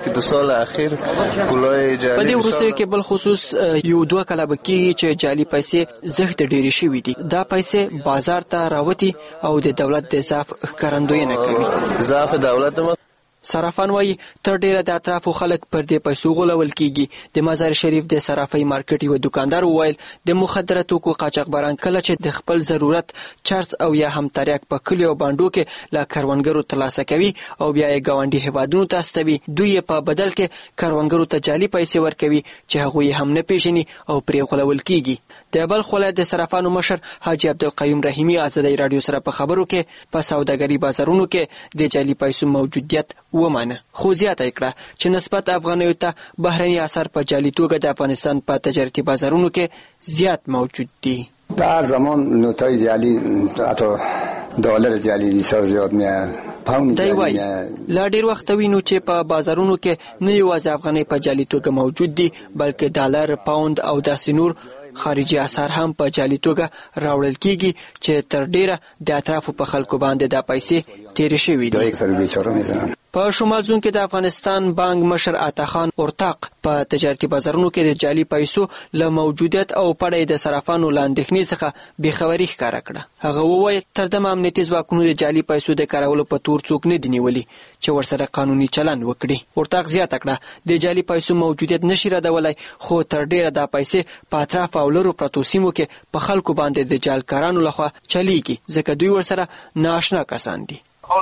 په دې وروستیو کې بل خصوص یو دوه کاله به کېږي چې جعلي پیسې زښت ډېرې شوي دي. دا پیسې بازار ته راوتي او د دولت د ضعف ښکارندویي نه کوي. ضعف دولت صرافان وایي تر ډیره د اطرافو خلک پر دې پیسو غولول کیږي. د مزار شریف د صرافۍ مارکیټ یو دکاندار وویل د مخدره توکو قاچاقبران کله چې د خپل ضرورت چرس او یا هم تریاک په کلیو باندو کې له کروندګرو ترلاسه کوي او بیا یې ګاونډي هیوادونو ته استوي. دوی په بدل کې کروندګرو ته جعلي پیسې ورکوي چې هغوی هم نه پیژني او پرې غولول کیږي. د بلخ ولایت د صرافانو مشر حاجی عبدالقیوم رحیمی ازادي راډیو سره په خبرو کې په سوداګري بازارونو کې د جعلي پیسو موجودیت ومانه، خو زیاته کړه چې نسبت افغانیو ته بهرني اثر په جعلي توګه د افغانستان په تجارتي بازارونو کې زیات موجود دي. در زمان نوتای جعلی حتی دلار جعلی بسیار زیاد میاد. دی وای لا ډیر وخت وینو چې په بازارونو کې نه یوازې افغاني په جعلي توګه موجود دي بلکې ډالر، پاوند او داسې نور خارجي اثار هم په جعلي توګه راوړل کیږي چې تر ډیره د اطرافو په خلکو باندې د پیسې تیرې شوي دي. په شمال زون کې د افغانستان بانک مشر عطا خان اورتاق په تجارتي بازارونو کې د جعلي پیسو له موجودیت او پړې د صرافانو له اندېښنې څخه بېخبري ښکاره کړه. هغه وویل تر دمه امنیتي ځواکونو د جعلي پیسو د کارولو په تور څوک نه دي نیولي چې ورسره قانوني چلند وکړي. اورتاق زیاته کړه د جعلي پیسو موجودیت نشي ردولی، خو تر ډیره دا پیسې په اطراف او لرو پرتو سیمو کې په خلکو باندې د جعلکارانو لخوا چلیږي ځکه دوی ورسره ناآشنا کسان دي.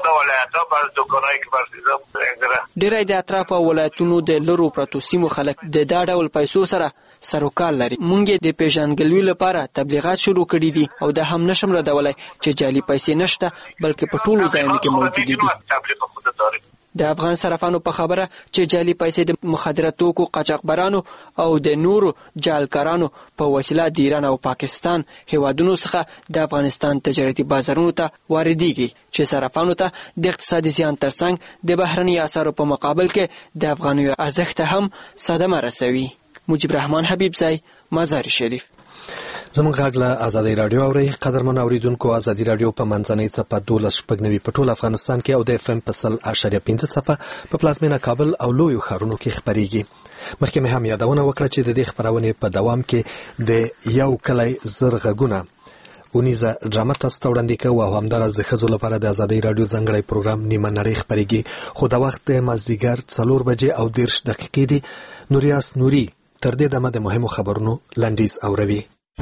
ډیری د اطراف او ولایتونو د لرو پرتو سیمو خلک د دا ډول پیسو سره سروکار لري. مونږ د پیژندګلوي لپاره تبلیغات شروع کړي دي او دا هم نشم ردولی چې جعلي پیسې نشته بلکې په ټولو ځایونو کې موجود دي. د افغان صرافانو په خبره چې جعلي پیسې د مخدره توکو قاچاقبرانو او د نورو جعلکارانو په وسیله د ایران او پاکستان هیوادونو څخه د افغانستان تجارتي بازارونو ته واردېږي چې صرافانو ته د اقتصادي زیان ترڅنګ د بهرني اثارو په مقابل کې د افغانیو ارزښت هم صدمه رسوي. مجيب الرحمن حبیبزی، مزار شریف. زموږ غږ له ازادي رادیو اوري. قدرمن اوریدونکو، ازادي رادیو په منځنۍ څپه دولس شپږ نوي په ټول افغانستان کې او د اف ام په سل اشاریه پنځه څپه په پلازمینه کابل او لویو ښارونو کې خپرېږي. مخکې مې هم یادونه وکړه چې د دې خپرونې په دوام کې د یو کلی زر غږونه اونیزه ډرامه تاسو ته وړاندې کوو او همداراز د ښځو لپاره د ازادي رادیو ځانګړی پروګرام نیمه نړۍ خپرېږي. خو د وخت د مازدیګر څلور بجې او دېرش دقیقې دي. نوریاس نوري تر دې دمه د مهمو خبرونو لنډیز اوروي.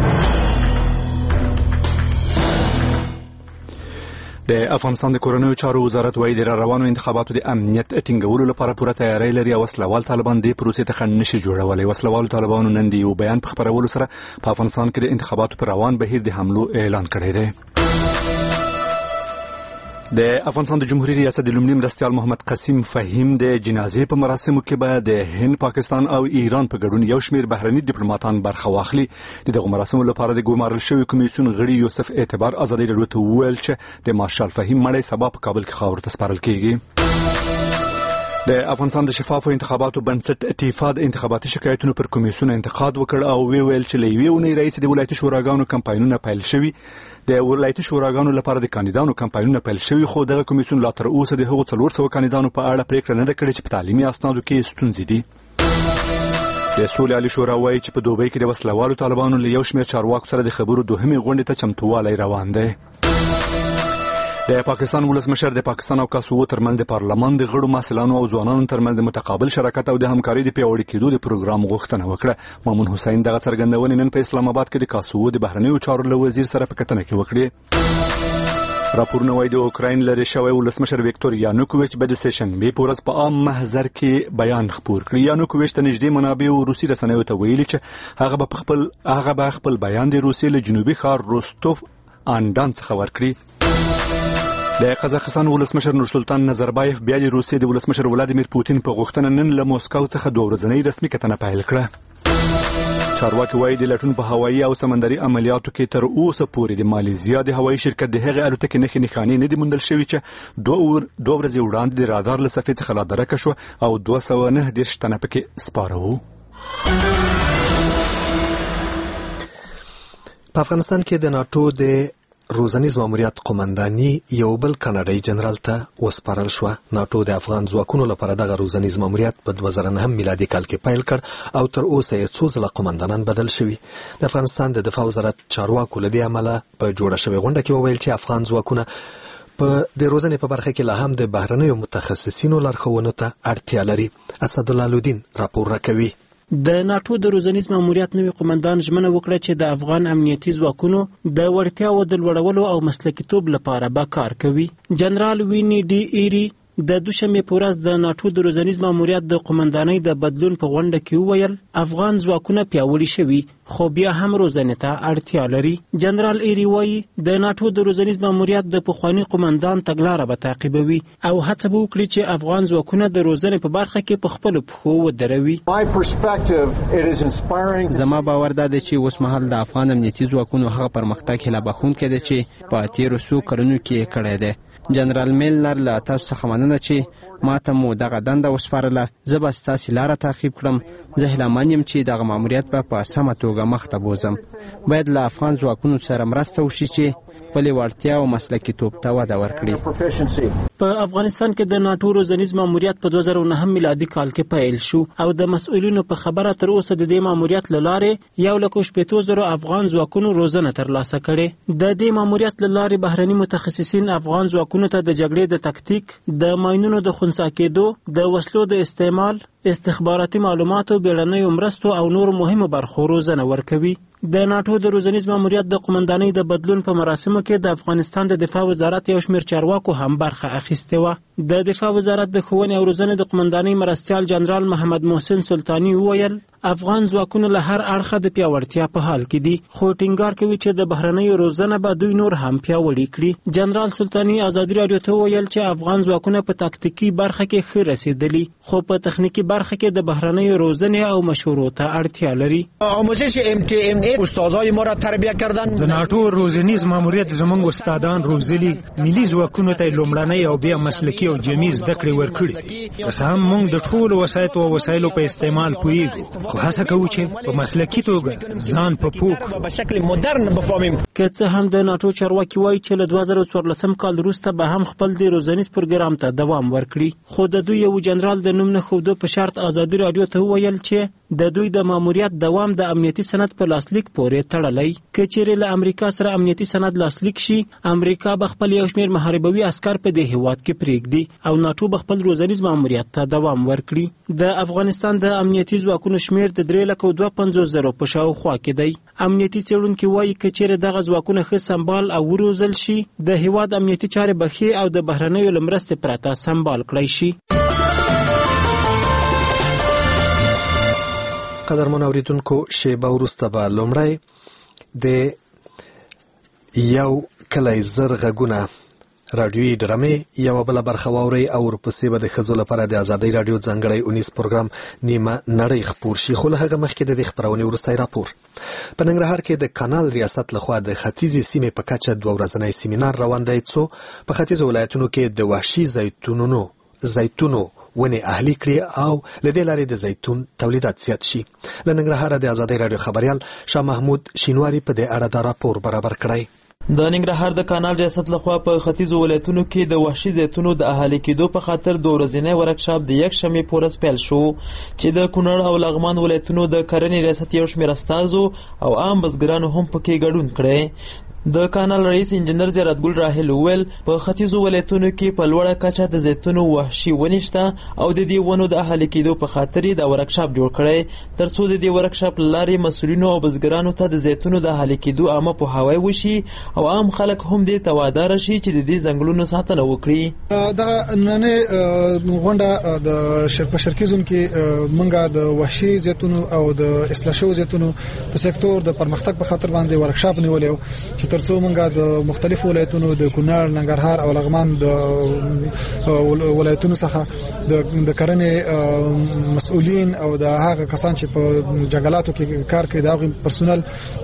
د افغانستان د کورنیو چارو وزارت وايي د روانو انتخاباتو د امنیت ټینګولو لپاره پوره تیاری لري او وسلوال طالبان د پروسې ته خنډ نشي جوړولی. وسلوال طالبانو نن د یو بیان په خپرولو سره په افغانستان کې د انتخاباتو پر روان بهیر د حملو اعلان کړی دی. د افغانستان د جمهوریت ریاست د لومړي مرستیال محمد قسیم فهیم د جنازې په مراسمو کې به د هند، پاکستان او ایران په ګډون یو شمېر بهرني ډیپلوماټان برخه واخلي. د دغو مراسمو لپاره د ګمارل شوي کمیسیون غړي یوسف اعتبار ازادي رادیو ته وویل چې د مارشال فهیم مړی سبا په کابل کې خاورو ته سپارل کیږي. د افغانستان د شفافو انتخاباتو بنسټ ټیفا د انتخاباتي شکایتونو پر کمیسیون انتقاد وکړ او ویل چې له یوې اونۍ راهیسې د ولایتي شوراګانو کمپاینونه پیل شوي. د ولایتي شوراګانو لپاره د کاندیدانو کمپاینونه پیل شوي، خو دغه کمیسیون لا تر اوسه د هغو څلور سوه کاندیدانو په اړه پریکړه نه ده کړې چې په تعلیمي اسنادو کې ستونزې دي. د سولې عالي شورا وایي چې په دوبۍ کې د وسلوالو طالبانو له یو شمېر چارواکو سره د خبرو دوهمې غونډې ته چمتووالی روان دی. د پاکستان ولسمشر د پاکستان او کاسوو ترمنځ د پارلمان د غړو محصلانو او ځوانانو ترمنځ د متقابل شراکت او د همکارۍ د پیاوړي کېدو د پروګرام غوښتنه وکړه. مامون حسین دغه څرګندونې نن په اسلام آباد کې د کاسوو د بهرنیو چارو له وزیر سره په کتنه کې وکړې. راپورونه وایي د اوکراین لرې شوی ولسمشر ویکتور یانوکویچ به د سهشنبې په ورځ په عام محضر کې بیان خپور کړي. یانوکویچ ته نږدې منابعو روسي رسنیو ته ویلي چې هغه به خپل هغه به خپل بیان د روسیې له جنوبي ښار روستوف آن ډان څخه ورکړي. د قزاقستان ولسمشر نورسلطان نظربایف بیا د روسیې د ولسمشر ولادیمیر پوتین په غوښتنه نن له موسکو څخه دوه ورځنۍ رسمي کتنه پیل کړه. چارواکي وایي د لټون په هوایي او سمندري عملیاتو کې تر اوسه پورې د مالیزیا د هوایي شرکت د هغې الوتکې نښې نښانې نه دي موندل شوي چې دوه ورځې وړاندې د رادار له صفحې څخه لا درکه شوه او دوه سوه نهه دېرش تنه پکې سپاره وو. په افغانستان کې د ناټو د روزنیز ماموریت قومنداني یو بل کاناډایي جنرال ته وسپارل شو. ناټو د افغان ځواکونو لپاره دغه روزنیز ماموریت په دوه زره نهم میلادي کال کې پیل کړ او تر اوسه یې څو ځله قومندانان بدل شوي. د افغانستان د دفاع وزارت چارواکو له دې امله په جوړه شوې غونډه کې وویل چې افغان ځواکونه په د روزنې په برخه کې لا هم د بهرنیو متخصصینو لارښوونو ته اړتیا لري. اسدالله لودین راپور راکوي. د ناټو د روزنیز ماموریت نوی قومندان ژمنه وکړه چې د افغان امنیتي ځواکونو د وړتیاو د لوړولو او مسلکیتوب لپاره به کار کوي. جنرال ویني ډي ایری د دوشنبه په ورځ د ناټو د روزنیز ماموریت د قومندانۍ د بدلون په غونډه کې وویل افغان ځواکونه پیاوړي شوي خو بیا هم روزنې ته اړتیا لري. جنرال ایری وایي د ناټو د روزنیز ماموریت د پخواني قومندان تګلاره به تعقیبوي او هڅه به وکړي چې افغان ځواکونه د روزنې په برخه کې په خپلو پښو ودروي. زما باور دا دی چې اوس مهال د افغان امنیتي ځواکونو هغه پرمختګ هیله بخښونکی دی چې په تېرو څو کلونو کې یې کړی دی. جنرال میلنر له تاسو څخه مننه چې ما ته مو دغه دنده وسپارله. زه به ستاسې لاره تعقیب کړم. زه هیلهمن یم چې دغه ماموریت به په سمه توګه مخته بوځم. باید له افغان ځواکونو سره مرسته وشي چې خپلې وړتیا او مسلکیتوب ته وده ورکړي. په افغانستان کې د ناټو روزنیز ماموریت په دوه زره نهم میلادي کال کې پیل شو او د مسؤلینو په خبره تر اوسه د دې ماموریت له لارې یو لک شپېته زره افغان ځواکونو روزنه ترلاسه کړې. د دې ماموریت له لارې بهرني متخصصین افغان ځواکونو ته د جګړې د تکتیک، د ماینونو د خنثی کېدو، د وسلو د استعمال، استخباراتي معلوماتو، بیړنیو مرستو او نور مهمو برخو روزنه ورکوي. د ناټو د روزنیز ماموریت د قومندانۍ د بدلون په مراسمو کې د افغانستان د دفاع وزارت یو شمېر چارواکو هم برخه اخیستې وه. د دفاع وزارت د ښوونې او روزنې د قومندانۍ مرستیال جنرال محمد محسن سلطاني وویل افغان ځواکونه له هر اړخه د پیاوړتیا په حال کې دي خو ټینګار کوي چې د بهرنیو روزنه به دوی نور هم پیاوړي کړي. جنرال سلطاني ازادي رادیو ته وویل چې افغان ځواکونه په تاکتیکي برخه کې ښه رسېدلي خو په تخنیکي برخه کې د بهرنیو روزنې او مشورو ته اړتیا لري. آموزش ام تی ام ای استادای ما را تربیه کردن. د ناټو روزنیز ماموریت زموږ استادان روزلي، ملي ځواکونو ته لومړنۍ او بیا مسلکي مسلکي او جمعي زده کړې ورکړي دي. که څه هم موږ د ټولو وسایطو او وسایلو په استعمال پوهیږو، خو هڅه کوو چې په مسلکي توګه ځان په پوه کړو. که څه هم د ناټو چارواکي وایي چې له دوه زره څوارلسم کال وروسته به هم خپل د روزنیز پروګرام ته دوام ورکړي، خو د دوی یو جنرال د نوم نه ښودو په شرط ازادي راډیو ته وویل چې د دوی د ماموریت دوام د امنیتي سند په لاسلیک پورې تړلی. که چیرې له امریکا سره امنیتي سند لاسلیک شي، امریکا به خپل یو شمېر محاربوي عسکر په دې هیواد کې پرېږدي او ناټو به خپل روزنیز ماموریت ته دوام ورکړي. د افغانستان د امنیتي ځواکونو شمېر د درې لکه دوه پنځوس زرو په شاوخوا کې دی. امنیتي څېړونکي وایي که چیرې دغه ځواکونه ښه سمبال او وروزل شي، د هیواد امنیتي چارې به ښې او د بهرنیو له مرستې پرته سمبال کړی شي. قدرمن اوریدونکو، شیبه وروسته به لومړی د یو کلی زر غږونه راډیویي ډرامې یوه بله برخه واورئ او ورپسې به د ښځو لپاره د ازادۍ راډیو ځانګړی اونیز پروګرام نیمه نړۍ خپور شي. خو له هغه مخکې د دې خپرونې وروستی راپور. په ننګرهار کې د کانال ریاست لخوا د ختیځې سیمې په کچه دوه ورځنی سیمینار روان دی څو په ختیځو ولایتونو کې د وحشي زیتونونو زیتونو ونې اهلي کړي او له دې لارې د زیتون تولیدات زیات شي. له ننګرهاره د ازادۍ راډیو خبریال شاه محمود شینواري په دې اړه دا راپور برابر کړی. د ننګرهار د کانال ریاست لخوا په ختیځو ولایتونو کې د وحشي زیتونو د اهلي کېدو په خاطر دوه ورځنی ورکشاپ د یک شنبې په ورځ پیل شو چې د کونړ او لغمان ولایتونو د کرنې ریاست یو شمېر استازو او عام بزګرانو هم پکې ګډون کړی. د کانال رئیس انجنیر زیارت ګل راهل وویل په ختیځو ولایتونو کې په لوړه کچه د زیتونو وحشي ونې شته او د دې ونو د اهلي کېدو په خاطر د ورکشاپ جوړ کړی ترڅو د دې ورکشاپ لارې مسؤلینو او بزګرانو ته د زیتونو د اهلي کېدو عامه پوهاوی وشي او عام خلک هم دې ته وادار شي چې د دې ځنګلونو ساتنه وکړي. دغه نننۍ غونډه د شرپ شرکیزون کې منګه د وحشي زیتونو او د اصلاح شوو زیتونو د سکتور د پرمختګ په خاطر باندې ورکشاپ نیولیو چې ترڅو موږ د مختلفو ولایتونو د کونړ، ننګرهار او لغمان د ولایتونو څخه د کرنې مسؤلین او د هغه کسان چې په جنگلاتو کې کار کوي د هغه پرسونل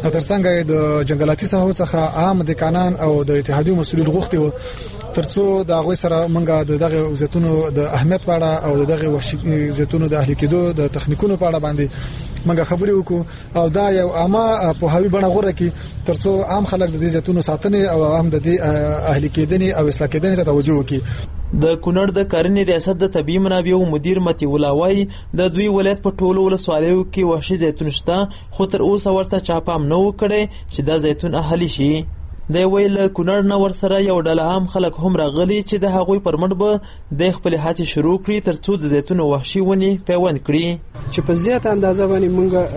ترڅنګ د جنگلاتي ساحو څخه عام دکانان او د اتحادیو مسؤلین غوښتي وو ترڅو د هغه سره موږ دغه زیتونو د اهمیت په اړه او دغه وحشي زیتونو د اهلي کېدو د تخنیکونو په اړه باندې موږ خبرې وکړو او دا یو عامه پوهاوی بڼه غوړه کی ترڅو عام خلک د دې زیتونو ساتنې او هم د دې اهلي کېدنې او اصلاح کېدنې ته توجه وکړي. د کونړ د کرنې ریاست د طبي منابعو مدیر متي الله وایي د دوی ولایت په ټولو ولسوالیو کې وحشي زیتون شته خو تر اوسه ورته چا پام نه و کړی چې دا زیتون اهلي شي. دی ویل کونړ نه ورسره یو ډله عام خلک هم راغلي چې د هغوی پر مټ به د خپل هڅې شروع کړي ترڅو د زیتون وحشي ونې پیوند کړي. چې په زیاته اندازه باندې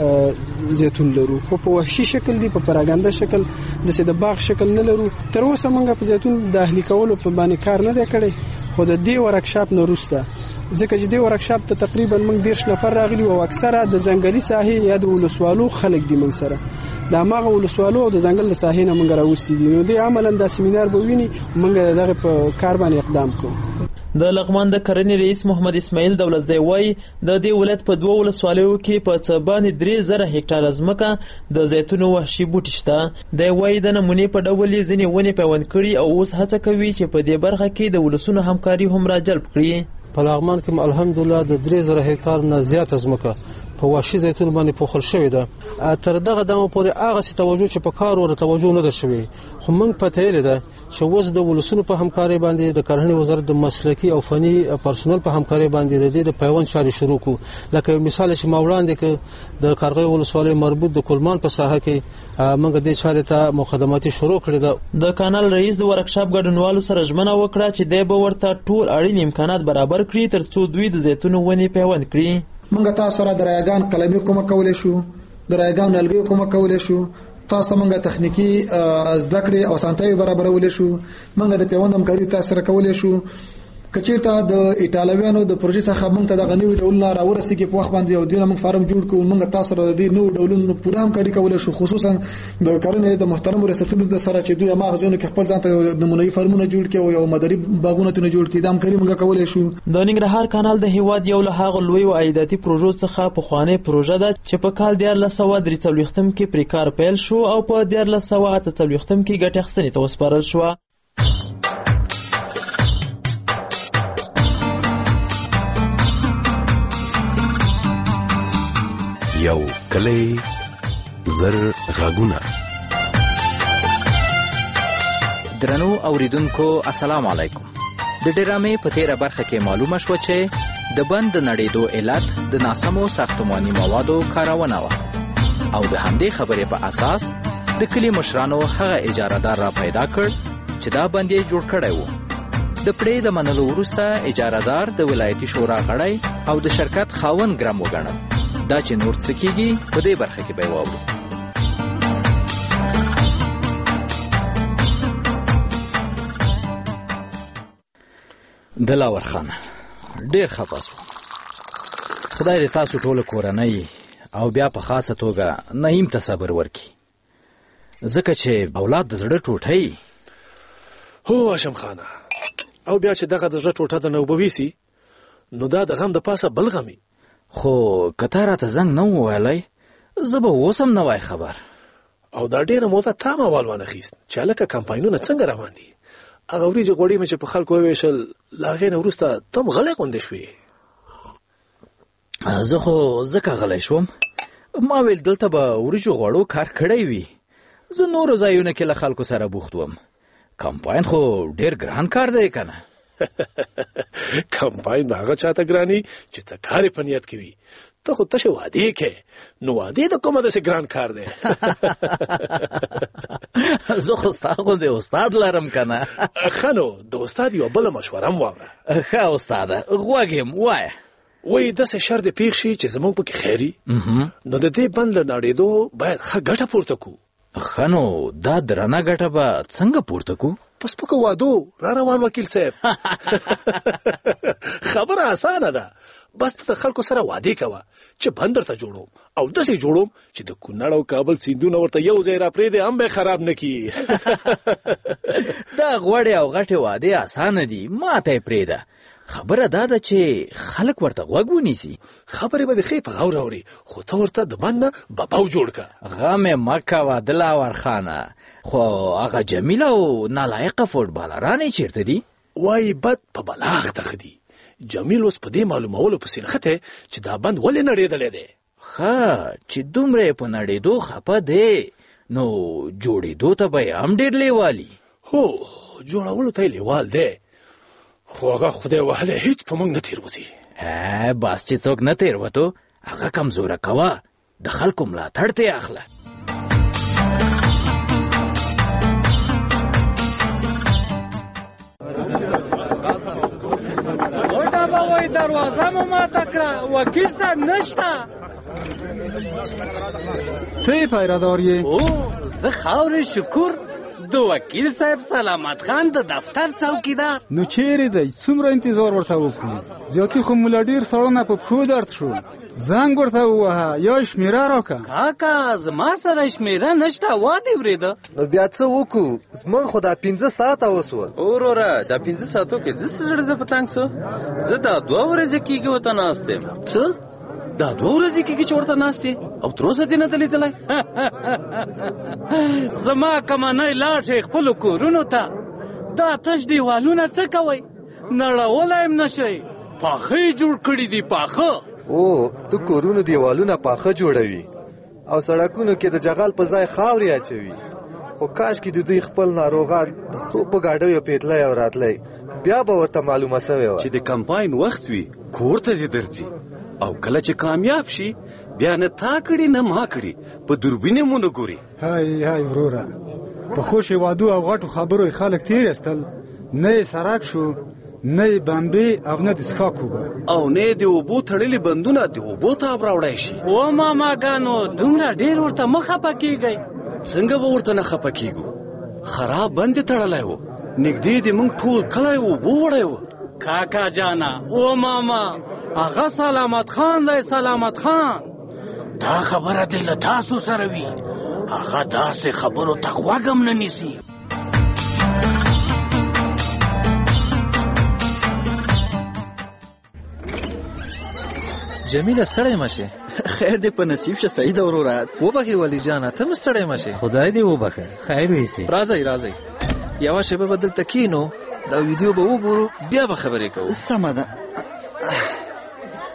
موږ زیتون لرو خو په وحشي شکل دی، په پراګنده شکل د باغ شکل نه لرو. تر اوسه موږ په زیتون د اهلي کولو په باندې کار نه دی کړی خو د دې ورکشاپ نه وروسته ځکه چې دې ورکشاپ ته تقریبا موږ دیرش نفر راغلي او اکثره د ځنګلي ساحې یا د ولسوالو خلک دي موږ سره د هغه ولسوالو او د ځنګل ساحې نه موږ راوستي دي. نو دې عملاً دا سیمینار به ویني موږ دغه په کار باندې اقدام کوو. د لغمان د کرنې رئیس محمد اسماعیل دولتزی وایي د دې ولایت په دوه ولسوالیو کې په څه باندې درې زره هکټاره ځمکه د زیتونو وحشي بوټي شته. دی وایي د نمونې په ډول یې ځینې ونې پیوند کړي او اوس هڅه کوي چې په دې برخه کې د ولسونو همکاري هم راجلب کړي. په لغمان کې الحمدلله د درې زره هکټار نه زیاته ځمکه په وحشي زیتون باندې پوښل شوې ده. تر دغه دمه پورې هغه څه توجه چې په کار ور توجه نه ده شوې خو موږ پته یې ده چې اوس د ولسونو په همکاري باندې د کرنې وزارت د مسلکي او فني پرسونل په همکاري باندې د دې د پیوند چارې شروع کو. لکه مثال چې ما وړاندې ک د کارغې ولسوالۍ مربوط د کلمان په ساحه کې موږ د چارې ته مقدماتي شروع کړې ده. د کانال رئیس د ورکشاپ ګډونوالو سره ژمنه وکړه چې د به ورته ټول اړین امکانات برابر کړي ترڅو دوی د زیتونو ونې پیوند کړي. منګه تاسو سره د رایګان قلمي کومه کولې شو، د رایګان نلګي کومه کولې شو، تاسو ته منګه تخنیکی زده کړې او سانتای برابرولې شو، منګه د پیوند همکاري تاسو سره کولې شو. کچېتا د ایټالویانو د پروژې څخه موږ ته د غنیوي ډولونه راورسېږي په وخت باندې او دینه موږ فارم جوړ کړو. موږ تاسو سره د دې نو ډولونو پوره همکاري کولای شو، خصوصا د کرنې د محترم ریاستونو د سره چې دوی ماغزونو کې خپل ځان ته نمونهي فارمونه جوړ کړي او یو مدري باغونه ته جوړ کړي. د همکاري موږ کولای شو. د ننګرهار کانال د هیواد یو له هغه لوی او عایداتي پروژو څخه په خوانې پروژه ده چې په کال دیار له سوا درې څلوېښتم کې پرې کار پیل شو او په دیار له سوا اته څلوېښتم کې ګټه اخیستنې ته وسپارل شو. یو کلی زر غږونه. درنو اوریدونکو السلام علیکم. د ډرامې په تیره برخه کې معلومه شوه چې د بند نړېدو علت د ناسمو ساختماني موادو کارونه وه او د همدې خبرې په اساس د کلي مشرانو هغه اجارهدار را پیدا کړ چې دا بند یې جوړ کړی و. د پړې د منلو وروسته اجارهدار د ولایتي شورا غړی او د شرکت خاوند ګرم وګڼل. دا چې نور څه کیږي په دې برخه کې به یې واورو. دلاور خان ډېر خفه شو. خدای دې تاسو ټوله کورنۍ او بیا په خاصه توګه نعیم ته صبر ورکړي، ځکه چې اولاد د زړه ټوټه. هو هاشم خانه، او بیا چې دغه د زړه ټوټه د نوبوي سي نو دا د غم د پاسه بل غمي. خو که تا راته زنګ نه وویلی زه به اوس هم نه وای خبر. او دا ډېره موده تا موال وانخیست چې هلکه کمپاینونه څنګه روان دي. هغه وریجې غوړي مې چې په خلکو وویشل له هغې نه وروسته ته هم غلی غوندې شوې. زه خو ځکه غلی شوم، ما ویل دلته به وریجو غوړو کار کړی وي، زه نورو ځایونو کې له خلکو سره بوخت وم. کمپاین خو ډېر ګران کار دی که نه؟ کمپاین به هغه چاته ګراني چې څه کار یې په نیت کې وي. ته خو تشه وعدې کې، نو وعدې د کومه داسې ګران کار دی؟ زه خو ستا غوندې استاد لرم که نه؟ ښه نو د استاد یوه بله مشوره هم واوره. ښه استاده، غوږ یم، وایه. وایي داسې شر دې پېښ شي چې زموږ پکې خیري، نو د دې بند له نړېدو باید ښه ګټه پورته کړو. ښه نو دا درنه ګټه به څنګه پورته کړو؟ په سپکو وعدو را روان وکیل صاحب. خبره اسانه ده، بس ته د خلکو سره وعدې کوه چې بند درته جوړوم او داسې جوړوم چې د کونړ او کابل سیندونه ورته یو ځای را پرېږدي هم به خراب نه کړي. دا غوړې او غټې وعدې اسانه دي، ما ته یې پرېږده. خبره دا ده چې خلک ورته غوږ ونیسي. خبرې به د ښې په غور اوري، خو ته ورته د بند نه بباو جوړ که. غم یې مه کوه دلاور خانه. خو هغه جمیله او نالایقه فوټبالران یې چېرته دي؟ وایي بد په بلاغ ته ښه دي. جمیل اوس په دې معلومولو پسې نښتی چې دا بند ولې نړېدلی دی. ښه چې دومره یې په نړېدو خفه دی نو جوړېدو ته به یې هم ډېر لیوالي. هو جوړولو ته یې لیوال دی، خو هغه خدای وهلی هیڅ په موږ نه تېروځي. بس چې څوک نه تېروتو هغه کمزوره کوه، د خلکو ملاتړ ته یې اخله. دروازه مو ماته کړه، وکیل صاحب نشته. ته یې پیرادار یې؟ او زه خاورې شکر د وکیل صاحب سلامت خان د دفتر څوکیدار. نو چیرې دی؟ څومره انتظار ورته وکړو؟ زیاتي خو ملا ډېر سړونه په پښو درد شو. زنګ ورته ووهه یا شمیره راکړه. کاکا زما سره شمیره نشته، وا دې ورېده. نو بیا څه وکړو؟ زموږ خو دا پنځه ساعته وسول. وروره دا پنځه ساعتو کې داسې زړه ده په تنګ سو. زه دا دوه ورځې کېږي ورته ناست یم. څه؟ دا دوه ورځې کېږي چې ورته ناست یې او تر اوسه دې نه ده لیدلی؟ زما کمنۍ لاړ شئ خپلو کورونو ته. دا تش دیوالونه څه کوئ؟ نړولی هم نه شئ، پاخه یې جوړ کړي دي، پاخه. او ته کورونو دیوالونه پاخه جوړوي او سړکونو کې د جغل په ځای خاورې اچوي. خو کاش کې د دوی خپل ناروغان د خرو په ګاډیو پیتلی او راتلی، بیا به ورته معلومه سوې وه چې د کمپاین وخت وي کور ته دې درځي، او کله چې کامیاب شي بیا نه تا کړي نه ما کړي، په دوربین مو نه ګوري. هاي هاي وروره، په خوشې وعدو او غټو خبرو یې خلک تېر ایستل، نه یې سړک شو، نه یې بمبې او نه د څښاک اوبه، او نه د اوبو تړلي بندونه د اوبو تاب راوړی شي. و ماماګانو دومره ډېر ورته مه خفه کېږئ. څنګه به ورته نه خفه کېږو؟ خراب بند یې تړلی و، نږدې د موږ ټول کلی اوبو وړی و. کاکا جانا و ماما، هغه سلامت خان دی، سلامت خان. دا خبره دې له تاسو سره وي، هغه داسې خبرو ته غوږ هم نه نیسي. جمیله ستړی مه شې. خیر دې په نصیب شه سعید وروره. وبخې ولی جانه ته هم ستړی مه شې. خدای دې وبخه، خیر ویسې. راځئ راځئ یوه شېبه به دلته کښېنو، دا ویډیو به وګورو، بیا به خبرې کوو. سمه ده.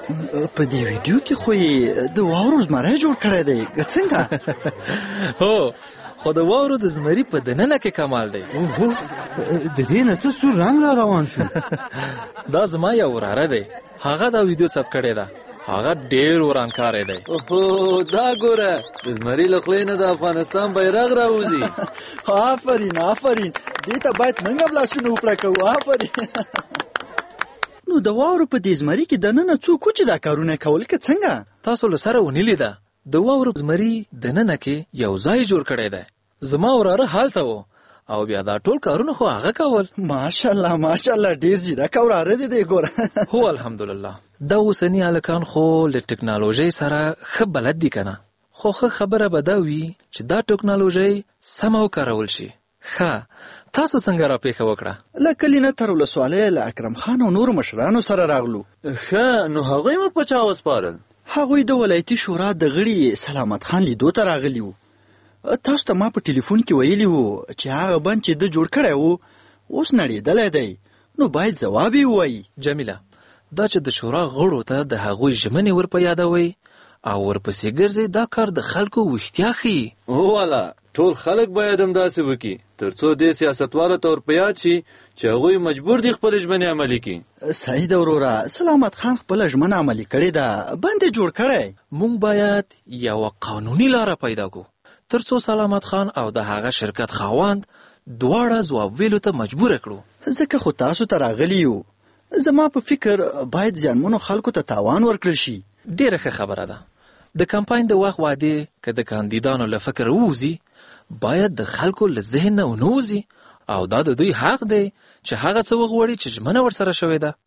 په دې ویډیو کې خو یې د واورو زمری جوړ کړی دی څنګه؟ هو خو د واورو د زمري په دننه کې کمال دی. اوهو د دې نه څه سور رنګ را روان شو. دا زما یو وراره دی، هغه دا ویډیو ثبت کړی ده. هغه ډېر ورانکاری دی. اوهو دا ګوره د زمري له خولې نه د افغانستان بیرغ راوځي. آفرین آفرین، دې ته باید موږ هم لاسونه وپړه کوو. آفرین. نو د واورو په دې زمري کې دننه څوک و چې دا کارونه کول که څنګه؟ تاسو له سره ونیلې ده د واورو زمري دننه کې یو ځای جوړ کړی دی. زما وراره هلته و او بیا دا ټول کارونه خو هغه کول. ماشاءالله ماشاءالله، ډېر ځیرک وراره دی دی ګوره. هو الحمدلله. دا اوسني هلکان خو له ټکنالوژۍ سره ښه بلد دي که نه، خو ښه خبره به دا وي چې دا ټکنالوژۍ سمه وکارول شي. ښه تاسو څنګه راپېښه وکړه؟ له کلي نه تر ولسوالۍ له اکرم خان او نورو مشرانو سره راغلو. ښه نو هغوی مو په چا وسپارل؟ هغوی د ولایتي شورا د غړي سلامت خان لیدو ته راغلي وو. تاسو ته ما په ټلیفون کې ویلي وو چې هغه بند چې ده جوړ کړی وو اوس نړېدلی دی، نو باید ځواب یې ووایي. جمیله، دا چې د شورا غړو ته د هغوی ژمنې ور په یادوئ او ورپسې ګرځئ، دا کار د خلکو ویښتیا ښیي. والا ټول خلک باید همداسې وکړي تر څو دې سیاستوالو ته ور په یاد شي چې هغوی مجبور دي خپلې ژمنې عملي کړي. صحیح ده وروره، سلامت خان خپله ژمنه عملي کړې ده، بند یې جوړ کړی. موږ باید یوه قانوني لاره پیدا کړو تر څو سلامت خان او د هغه شرکت خاوند دواړه ځواب ویلو ته مجبوره کړو. ځکه خو تاسو ته راغلي یو. زما په فکر باید زیانمنو خلکو ته تاوان ورکړل شي. ډېره ښه خبره ده. د کمپاین د وخت وعدې که د کاندیدانو له فکر ووځي باید د خلکو له ذهن نه ونه وځي، او دا د دوی حق دی چې هغه څه وغواړي چې ژمنه ورسره شوې ده.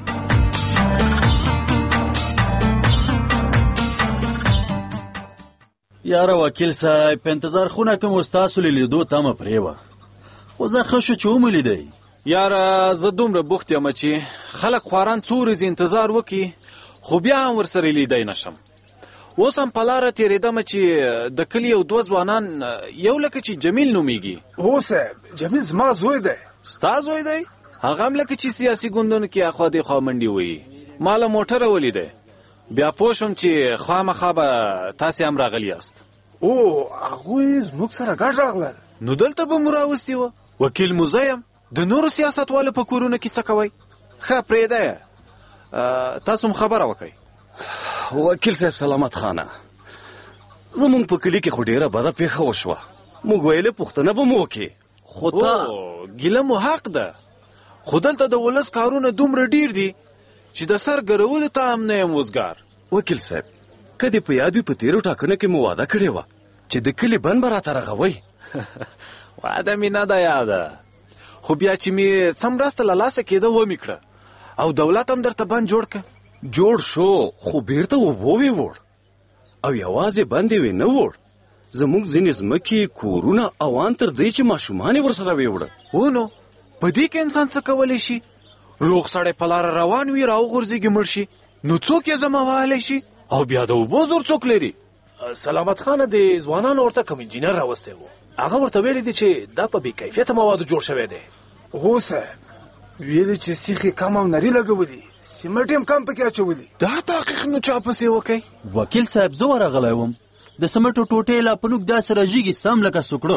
یاره وکیل صاحب، په انتظار خونه کې مو ستاسو له لیدو تمه پرې وه، خو زه ښه شو چې ومو لیدی. یاره زه دومره بوخت یم چې خلک خواران څو ورځې انتظار وکړي خو بیا هم ورسره لیدی نشم. اوس هم په لاره تېرېدم چې د کلي یو دوه ځوانان، یو لکه چې جمیل نومیږي. هو صاحب، جمیل زما زوی دی. ستا زوی دی؟ هغه هم لکه چې سیاسي ګوندونو کې اخوا دېخوا منډې وهي. ما له موټره ولیدی، بیا پوه شوم چې خامخا به تاسې هم راغلي یاست. او هغوی زموږ سره ګډ راغلل. نو دلته به مو راوستي وه. وکیل مو زه یم، د نورو سیاستوالو په کورونو کې څه کوئ؟ ښه پرېږده یې، تاسو هم خبره وکئ. وکیل صاحب سلامت خانه، زمونږ په کلي کې خو ډېره بده پیښه وشوه. موږ ویلې پوښتنه به مو وکړي، خو تا ګیله مو حق ده، خو دلته د ولس کارونه دومره ډېر دي چې د سر ګرولو ته هم نه یم وزګار. وکیل صاحب، که دې په یاد وي په تېرو ټاکنو کې مو واده کړې وه چې د کلي بند به راته رغوئ. واده مې نه ده یاده، خو بیا چې مې څه مرسته له لاسه کېده ومې کړه او دولت هم درته بند جوړ کړه. جوړ شو، خو بیرته اوبو ویوړ او یوازې بند یې نه وړ، زموږ ځینې ځمکې، کورونه او ان تر دې چې ماشومان یې ورسره ویوړه. هو نو په دې کې انسان څه کولی شي؟ روغ سړی په لاره روان وي راوغورځېږي مړ شي، نو څوک یې ذمه وهلی شي؟ او بیا د اوبو زور څوک لري؟ سلامت خانه د ځوانانو ورته کوم انجینر راوستی و، هغه ورته ویلی دی چې دا په بې کیفیته موادو جوړ شوی دی. هو صاحب، ویلي چې سیخې کم او نري لګولي، سیمټ هم کم پکې اچولي. دا تحقیق نو چا پسې وکئ؟ وکیل صاحب زه ورغلی وم، د سمټو ټوټې لا په نوک داسې راژېږي سم لکه سوکړک.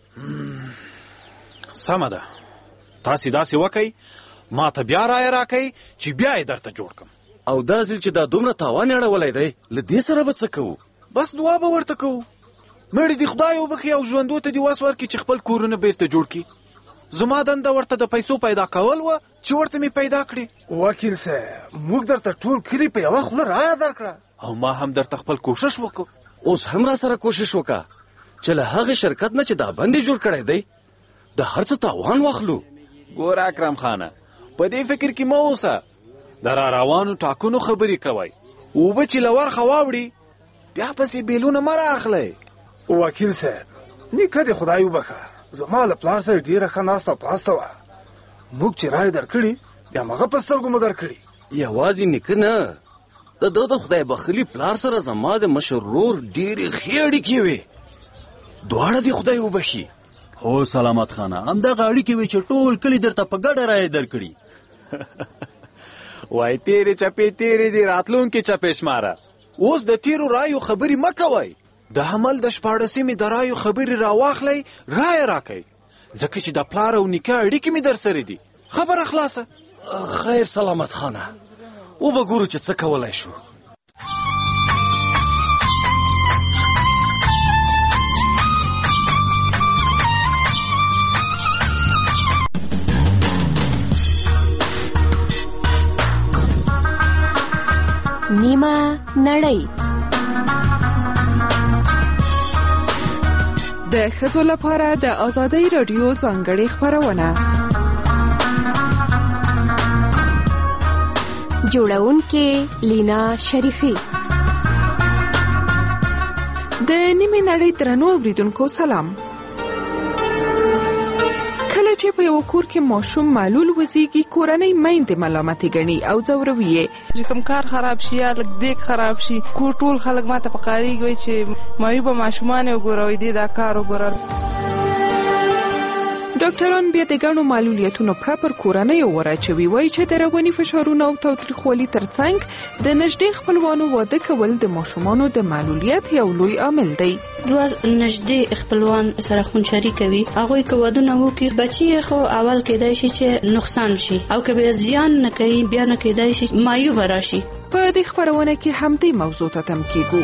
سمه ده، تاسې داسې وکئ، ما ته بیا رایه راکئ چې بیا یې درته جوړ کړم. او دا ځل چې دا دومره تاوان یې اړولی دی، له دې سره به څه کوو؟ بس دعا به ورته کوو، مړي دې خدای وبخي او ژوندو ته دې وس ورکړي چې خپل کورونه بیرته جوړ کړي. زما دنده ورته د پیسو پیدا کول وه چې ورته مې پیدا کړي. وکیل صاحب، موږ درته ټول کلي په یوه خوله رایه درکړه او ما هم درته خپل کوشش وکړ. اوس هم را سره کوشش وکړه چې له هغې شرکت نه چې دا بند یې جوړ کړی دی د هر څه تاوان واخلو. ګوره اکرم خانه، په دې فکر کې مه اوسه، د را روانو ټاکنو خبرې کوئ، اوبه چې له ورخه واوړي بیا پسې بیلونه مه رااخلئ. وکیل صاحب، نیکه دې خدای وبخه، زما له پلار سره ډېره ښه ناسته پاسته وه، موږ چې رایې درکړي بیا مغه په سترګو مو درکړي. یوازې نیکه نه، د ده د خدای بخلي پلار سره زما د مشر ورور ډېرې ښې اړیکې وې، دواړه دې خدای وبخي. هو سلامت خانه، همدغه اړیکې وې چې ټول کلي درته په ګډه رایې درکړي. وای تیرې چپې تیرې دي راتلونکي چپې شماره. اوس د تیرو رایو خبرې مه کوئ. د حمل د شپاړسمې د رایو خبرې راواخلئ، رایه راکئ، ځکه چې د پلار او نیکه اړیکې مې در سره دي. خبره خلاصه. خیر سلامت خانه، وبه ګورو چې څه کولی شو. نیمه نړۍ د ښځو لپاره د آزادۍ راډیو ځانګړې خپرونه. جوړونکې لینا شریفی. د نیمه نړۍ درنو اوریدونکو سلام. کله چې په یو کور کې ماشوم معلول وزيږي، کورنۍ میندې ملامتي ګڼي او ځوروي یې چې کوم کار خراب شي یا لږ دیګ خراب شي، کور ټول خلک ماته پکارېږي وایي چې معیوبه ماشومان یې وګوروئ، دې دا کار وګوره. ډاکټران بیا د ګڼو معلولیتونو پرته پر کورنیو وراچوي، وایي چې د رواني فشارونو او تاوتریخوالي ترڅنګ د نږدې خپلوانو واده کول د ماشومانو د معلولیت یو لوی عامل دی. دوه نږدې خپلوان سره خونچري کوي، هغوی که ودونه وکړي، بچي یې خو اول کېدای شي چې نقصان شي، او که بیا زیان نه کوي بیا نه کېدای شي معیوبه راشي. په دې خپرونه کې همدې موضوع ته تم کېږو.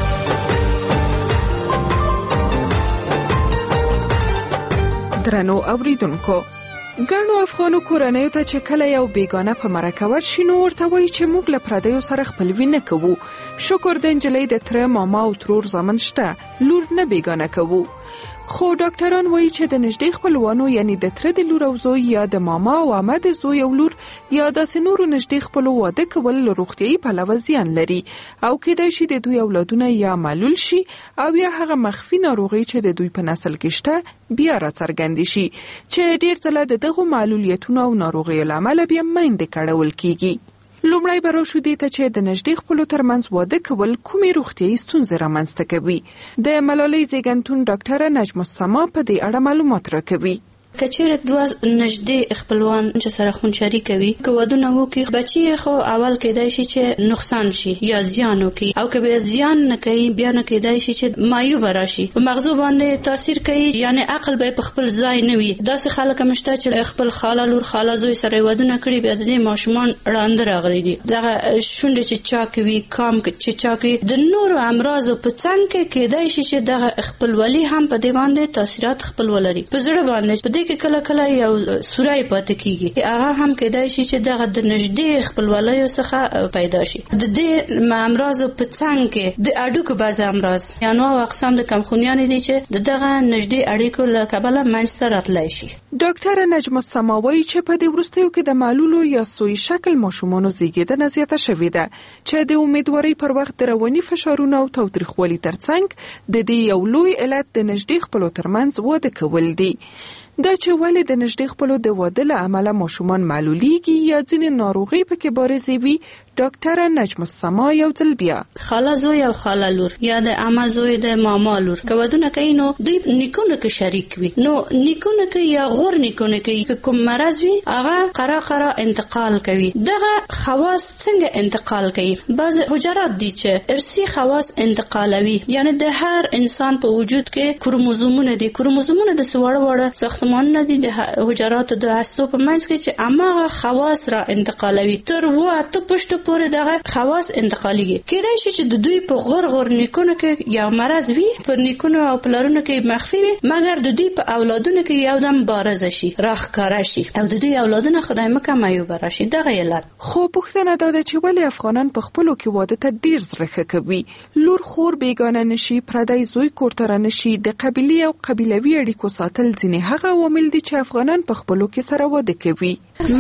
درنو اوریدونکو، ګڼو افغانو کورنیو ته چې کله یو بیګانه په مرکه ورشي نو ورته وایي چې موږ له پردیو سره خپلوي نه کوو. شکر د نجلۍ د تره، ماما او ترور زامن شته، لور نه بیګانه کوو. خو ډاکټران وایي چې د نږدې خپلوانو یعنی د تره د لور او زوی یا د ماما او عمه د زوی او لور یا داسې نورو نږدې خپلو واده کول له روغتیایي پلوه زیان لري او کېدای شي د دوی اولادونه یا معلول شي او یا هغه مخفي ناروغي چې د دوی په نسل کې شته بیا راڅرګندې شي چې ډېر ځله د دغو معلولیتونو او ناروغیو له امله بیا میندې کړول کیږي. لومړی به راشو دې ته چې د نږدې خپلو ترمنځ واده کول کومې روغتیایي ستونزې رامنځته کوي. د ملالۍ زیږنتون ډاکټره نجم السما په دې اړه معلومات راکوي. که چیرې دوه نږدې خپلوان چې سره خونچري کوي، که ودونه وکړي، بچي یې خو اول کېدای شي چې نقصان شي یا زیان وکړي، او که بیا زیان نه کوي بیا نه کېدای شي چې معیوبه راشي، په مغزو باندې تاثیر کوي، یعنی عقل به په خپل ځای نه وي. داسې خلک هم شته چې خپل خاله لور خاله زوی سره ودونه کړي، بیا د دې ماشومان ړانده راغلي دي. دغه شونډې چې چاکوي، کام چې چاکوي، د نورو امراضو په څنګ کې کېدای شي چې دغه خپلولي هم په دې باندې تاثیرات خپل ولري. په زړه باندې کې کله کله یو سورای پاتې کیږي، هغه هم کېدای شي چې دغه د نږدې خپلوالۍ څخه پیدا شي. د دې امراض په څنګ کې د اډوکو بعض امراض یا نو اقسام د کمخونیان دي چې دغه نږدې اړیکو له کبله منځته راتلای شي. ډاکټره نجم السما وایي چې په دې وروستیو کې د معلولو یا سوی شکل ماشومانو زیږیدنه زیاته شوې ده چې د امیدوارۍ پر وخت د رواني فشارونو او تاوتریخوالي ترڅنګ د دې یو لوی علت د نږدې خپلو ترمنځ واده کول دي. دا چې ولې د نږدې خپلو د واده له امله ماشومان معلولیږي یا ځینې ناروغۍ پکې بارزې وي، ډاکټره نجم السما یو ځل بیا خاله زوی او خاله لور یا د عمه زوی د ماما لور که ودونه کوي نو دوی نیکونه کې شریک وي، نو نیکونه کې یا غور نیکونه کې کوم مرض وي هغه قره قره انتقال کوي. دغه خواص څنګه انتقال کوي؟ بعض حجرات دي چې ارثي خواص انتقالوي، یعنی د هر انسان په وجود کې کروموزومونه دي. کروموزومونه د سوړ وړ ساختمانونه دي د حجراتو د هستو په منځ کې چې اماغه خواص را انتقالوي. تر واته پښتو پورې دغه خواص انتقاليږي. کېدای شي چې د دوی په غور غور نیکونو کې یا مرض وي، په نیکونو او پلارونو کې مخفي وي، مګر د دوی په اولادونو کې یو دم بارز شي، راښکاره شي او د دوی اولادونه خدای مکه معیوبه راشي. دغه علت. خو پوښتنه دا ده چې ولې افغانان په خپلو کې واده ته ډیر زړه کوي؟ لور خور بیګانه نشي، پردی زوی کور ته رانشي، د قبیلې او قبیلوي اړیکو ساتل ځینې هغه عوامل دي چې افغانان په خپلو کې سره واده کوي.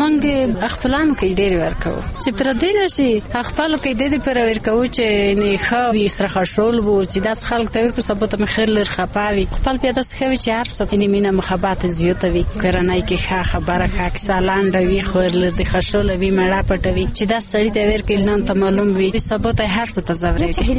موږ خپلانو کې ډیر ورکوو چې پردی نشي، خپل کې د دې پر ورکوو چې نه خو وي سره خشول وو چې داس خلک ته ورکو سبوت مخیر لر خپاوي خپل پیدا سخوي چې هر څه یې مینه محبت زیاتوي. کرنای کې ښه خبره ښه کسالان دوي خو لر د خشول وي مړه پټوي چې دا سړی ته ورکل نن ته معلوم وي سبوت هر څه ته زوري.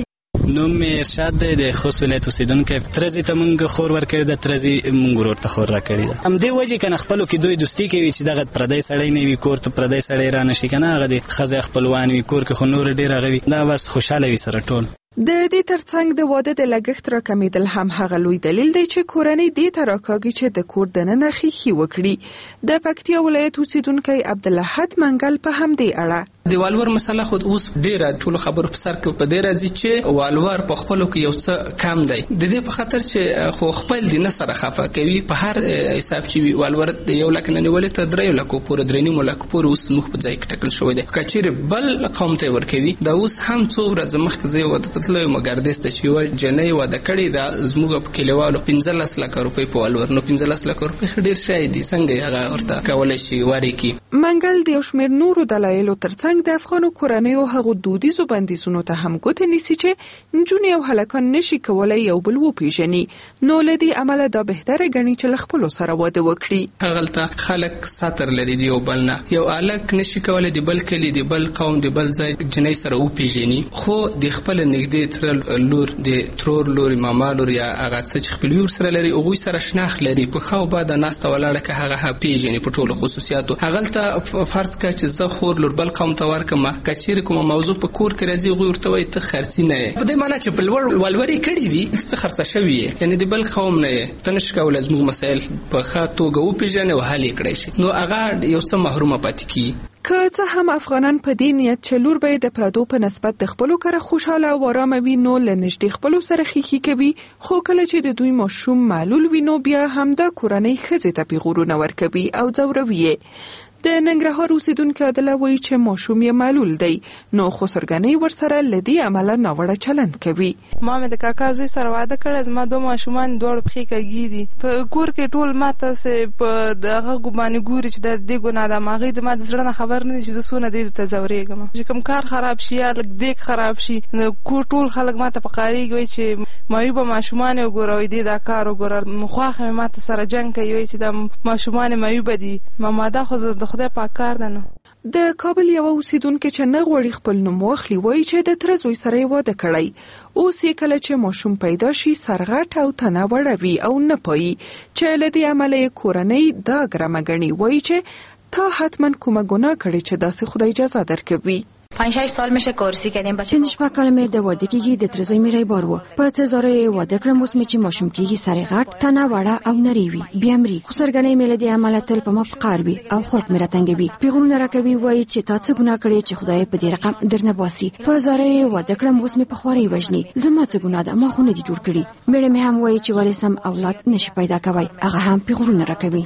نوم مې ارشاد دی، د خوست ولایت اوسېدونکی. ترزي ته مونږ خور ورکړې ده، ترزي مونږ ورور ته خور راکړې ده. همدې وجې که نه خپلو کې دوی دوستي کوي چې دغه پردی سړی نه وي، کور ته پردی سړی را نه شي، که نه هغه د ښځې خپلوان وي، کور کې خو نور ډېر هغه وي، دا بس خوشحاله وي سره ټول. د دې ترڅنګ د واده د لګښت راکمیدل هم هغه لوی دلیل دی چې کورنۍ دې ته راکاږي چې د کور دننه ښیښې وکړي. د پکتیا ولایت اوسېدونکی عبدالحد منګل په همدې اړه د والور مسله خود اوس ډیره ټولو خبرو په سر کې په دې راځي چې والور په خپلو کې یو څه کم دی، د دې په خاطر چې خو خپل د نه سره خفه کوي. په هر حساب چې وي والور د یو لک نه نیولې ته درې لکو پورې درې نیمو لکو پورې اوس موږ په ځای کې ټاکل شوی دی. که چیرې بل قوم ته ورکوي دا اوس هم څو ورځې مخکې زه واده ته تللی وم ګردیز ته چې یوه جنۍ واده کړې ده زموږ په کلیوالو پنځلس لکه روپۍ په والور، نو پنځلس لکه روپۍ ښه ډېر شی دي، څنګه یې هغه ورته کولی شي وارې کړي. منګل د یو شمېر نورو دلایلو ترڅنګ د افغانو کورنیو هغو دودیزو بندیزونو ته هم ګوتې نیسي چې نجونې او هلکان نشي کولی یو بل وپېژني، نو له دې امله دا بهتره ګڼي چې له خپلو سره واده وکړي. هغلته خلک ساتر لري د یو بل نه، یو هلک نشي کولی د بل کلي د بل قوم د بل ځای جنۍ سره وپېژني، خو د خپل نږدې تره لور د ترور لور ماما لور یا هغه څه چې خپلوي ورسره لري هغوی سره شناخت لري، په ښه او بده ناسته ولاړه که هغه پېژني په ټولو خصوصیاتو. هغلته فرض کړه چې زه خور لور بل قوم ته ورکړم، که چیرې کومه موضوع په کور کې راځي هغوی ورته وایي ته خرڅي نه یې، په دې معنا چې په لوړ ولورې کړې وي ته خرڅه شوي یې، یعنې د بل قوم نه یې، ته نشي کولی زموږ مسایل په ښه توګه وپېژنې او حل یې کړی شي، نو هغه یو څه محرومه پاتې کېږي. که څه هم افغانان په دې نیت چې لور به د پردو په نسبت د خپلو کره خوشحاله او آرامه وي نو له نږدې خپلو سره ښیښې کوي، خو کله چې د دوی ماشوم معلول وي نو بیا همدا کورنۍ ښځې ته پیغورونه ورکوي او ځوروي یې. د ننګرهار اوسېدونکي عادله وایي چې ماشوم یې معلول دی، نو خسرګنۍ ورسره له دې امله ناوړه چلند کوي. ما مې د کاکا زوی سره واده کړی، زما دوه ماشومان دواړو پښې کږې دي، په کور کې ټول ما ته په دغه باندې ګوري چې دا دې ګناه ده، هغوی زما د زړه نه خبر نه دي چې زه څونه دې ته ځورېږم. چې کوم کار خراب شي یا لږ دیګ خراب شي نو کور ټول خلک ما ته په قاریږي، وایي چې معیوبه ماشومان یې وګوره، وایي دې دا کار وګوره، خواښه مې ما ته سره جنګ کوي، وایي چې دا ماشومان معیوبه دي. ماما دا خو د خدای پاک کار ده. نو د کابل یو اوسېدونکی چې نه غواړي خپل نوم واخلي وایي چې د تره زوی سره یې واده کړی، اوس یې کله چې ماشوم پیدا شي سرغټ او تنه وړه وي او نه پایي، چې له دې امله یې کورنۍ دا ګرمه ګڼي. وایي چې تا حتما کومه ګناه کړې چې داسې خدای اجازه درکوي. پنج شش سال میشه کورسی کردیم بچه پنج شش کال می د واده کېږي، د ترزوی میرای بار وو په تزاره واده کړم، اوس می چې ماشوم کېږي سره غټ تنه وړه او نری وي، بیا مري، خو سرګنۍ مې له دې عمله تل په ما فقار وي او خلق مې راتنګوي، پیغورونه راکوي، وایي چې تا څه ګناه کړې چې خدای په دې رقم درنه باسي، په زاره واده کړم اوس می په خواري وژني، زما څه ګناه ده، ما خو نه دي جوړ کړي. مېړه مې هم وایي چې ولې سم اولاد نشي پیدا کوي، هغه هم پیغورونه راکوي.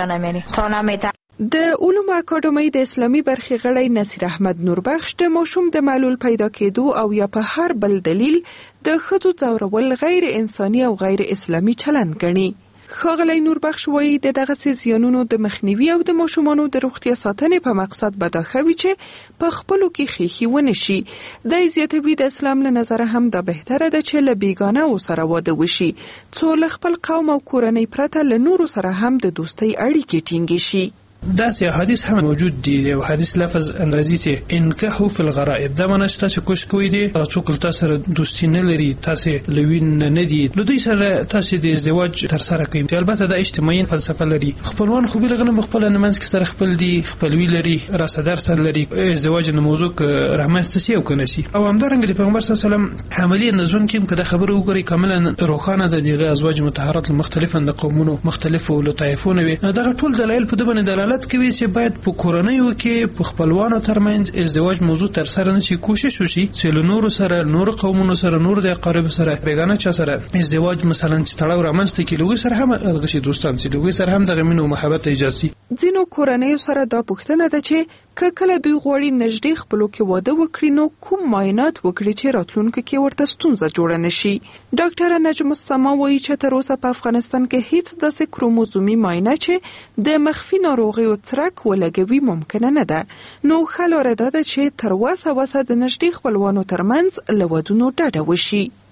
د علومو اکاډمۍ د اسلامي برخې غړی نصیر احمد نوربخش د ماشوم د معلول پیدا کېدو او یا په هر بل دلیل د ښځو ځورول غیر انساني او غیر اسلامي چلند ګڼي. ښاغلی نوربخش وایي د دغسې زیانونو د مخنیوي او د ماشومانو د روغتیا ساتنې په مقصد به دا ښه وي چې په خپلو کې ښیښې ونه شي. دی زیاتوي د اسلام له نظره هم دا بهتره ده چې له بیګانه‌و سره واده وشي، څو له خپل قوم او کورنۍ پرته له نورو سره هم د دوستۍ اړیکې ټینګې شي. داسې حدیث هم موجود دی، یو حدیث لفظ انګریزي ته انکحوا فی الغرائب، دا معنی چې تاسو کوښښ کوئ دي څوک تاسو سره دوستی نه لري، تاسو لوین نه دي، نو دوی سره تاسو د ازدواج تر سره کوي. البته دا اجتماعي فلسفه لري، خپلوان خو بلغه نه خپل نه منځ کې سره خپل دي، خپلوي لري، راسدار سره لري، ازدواج نه موضوع رحمت سي او کنه سي او همدارنګه د پیغمبر صلی الله علیه وسلم عملی نظم کې کده خبره وګوري کاملا روخانه د دغه ازواج متحرات مختلفه د قومونو مختلفو لطایفونو وي. دا ټول دلایل په دغه دلالت کوي چې باید په کورنیو کې په خپلوانو ترمنځ ازدواج موضوع تر سره نشي، کوشش وشي چې له نور سره، نور قومونو سره، نور د اقارب سره، بیگانه چا سره ازدواج مثلا چې تړاو رامنځته کړي، لوی سره هم غشي دوستان سي، لوی سره هم د غمینو محبت اجازه. ځینو کورنیو سره دا پوښتنه ده چې که کله دوی غواړي نږدې خپلو کې واده وکړي نو کوم معاینات وکړي چې راتلونکي کې ورته ستونزه جوړه نشي. ډاکټره نجم السما وایي چې تر اوسه په افغانستان کې هیڅ داسې کروموزومي معاینه چې د مخفي ناروغیو څرک ولګوي ممکنه نه ده، نو ښه لاره دا ده چې تر وسه وسه د نږدې خپلوانو ترمنځ له ودونو ډډه وشي.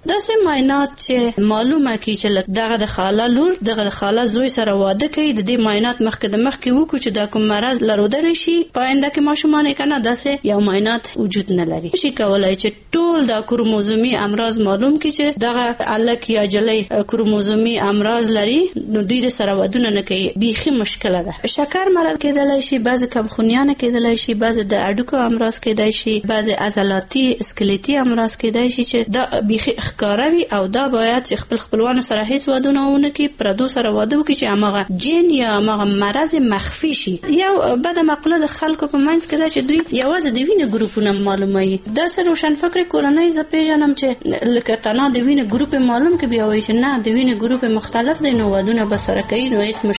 داسې معاینات چې معلومه کی چې دغه د خاله لور دغه د خاله زوی سره واده کوي، د دې معاینات مخکې د مخکې وکړو چې دا کوم مرض لرودلی شي په آینده کې ماشومان یې کنه، داسې یو معاینات وجود نه لري. شي کولای چې ټول د کروموزومي امراض معلوم کی چې دغه الک یا جلی کروموزومي امراض لري، نو دوی د سره ودونه نه کوي. بیخي مشکله ده. شکر مرض کېدلی شي، بعضې کمخونیانه کېدلی شي، بعضې د اډوکو امراض کېدای شي، بعضې عضلاتي اسکلیتي امراض کېدای شي چې دا بیخي ښکاره وي او دا باید چې خپل خپلوانو سره هیڅ ودونه ونه کړي، پردو سره واده وکړي چې هماغه جین یا هماغه مرض مخفي شي. یو بده مقوله د خلکو په منځ کې ده چې دوی یوازې د وینې ګروپونه معلوموي. داسې روشنفکرې کورنۍ زه پیژنم چې لکه تنها د وینې ګروپ معلوم کړي، بیا وایي چې نه د وینې ګروپ مختلف دی نو ودونه به سره کوي، نو هیڅ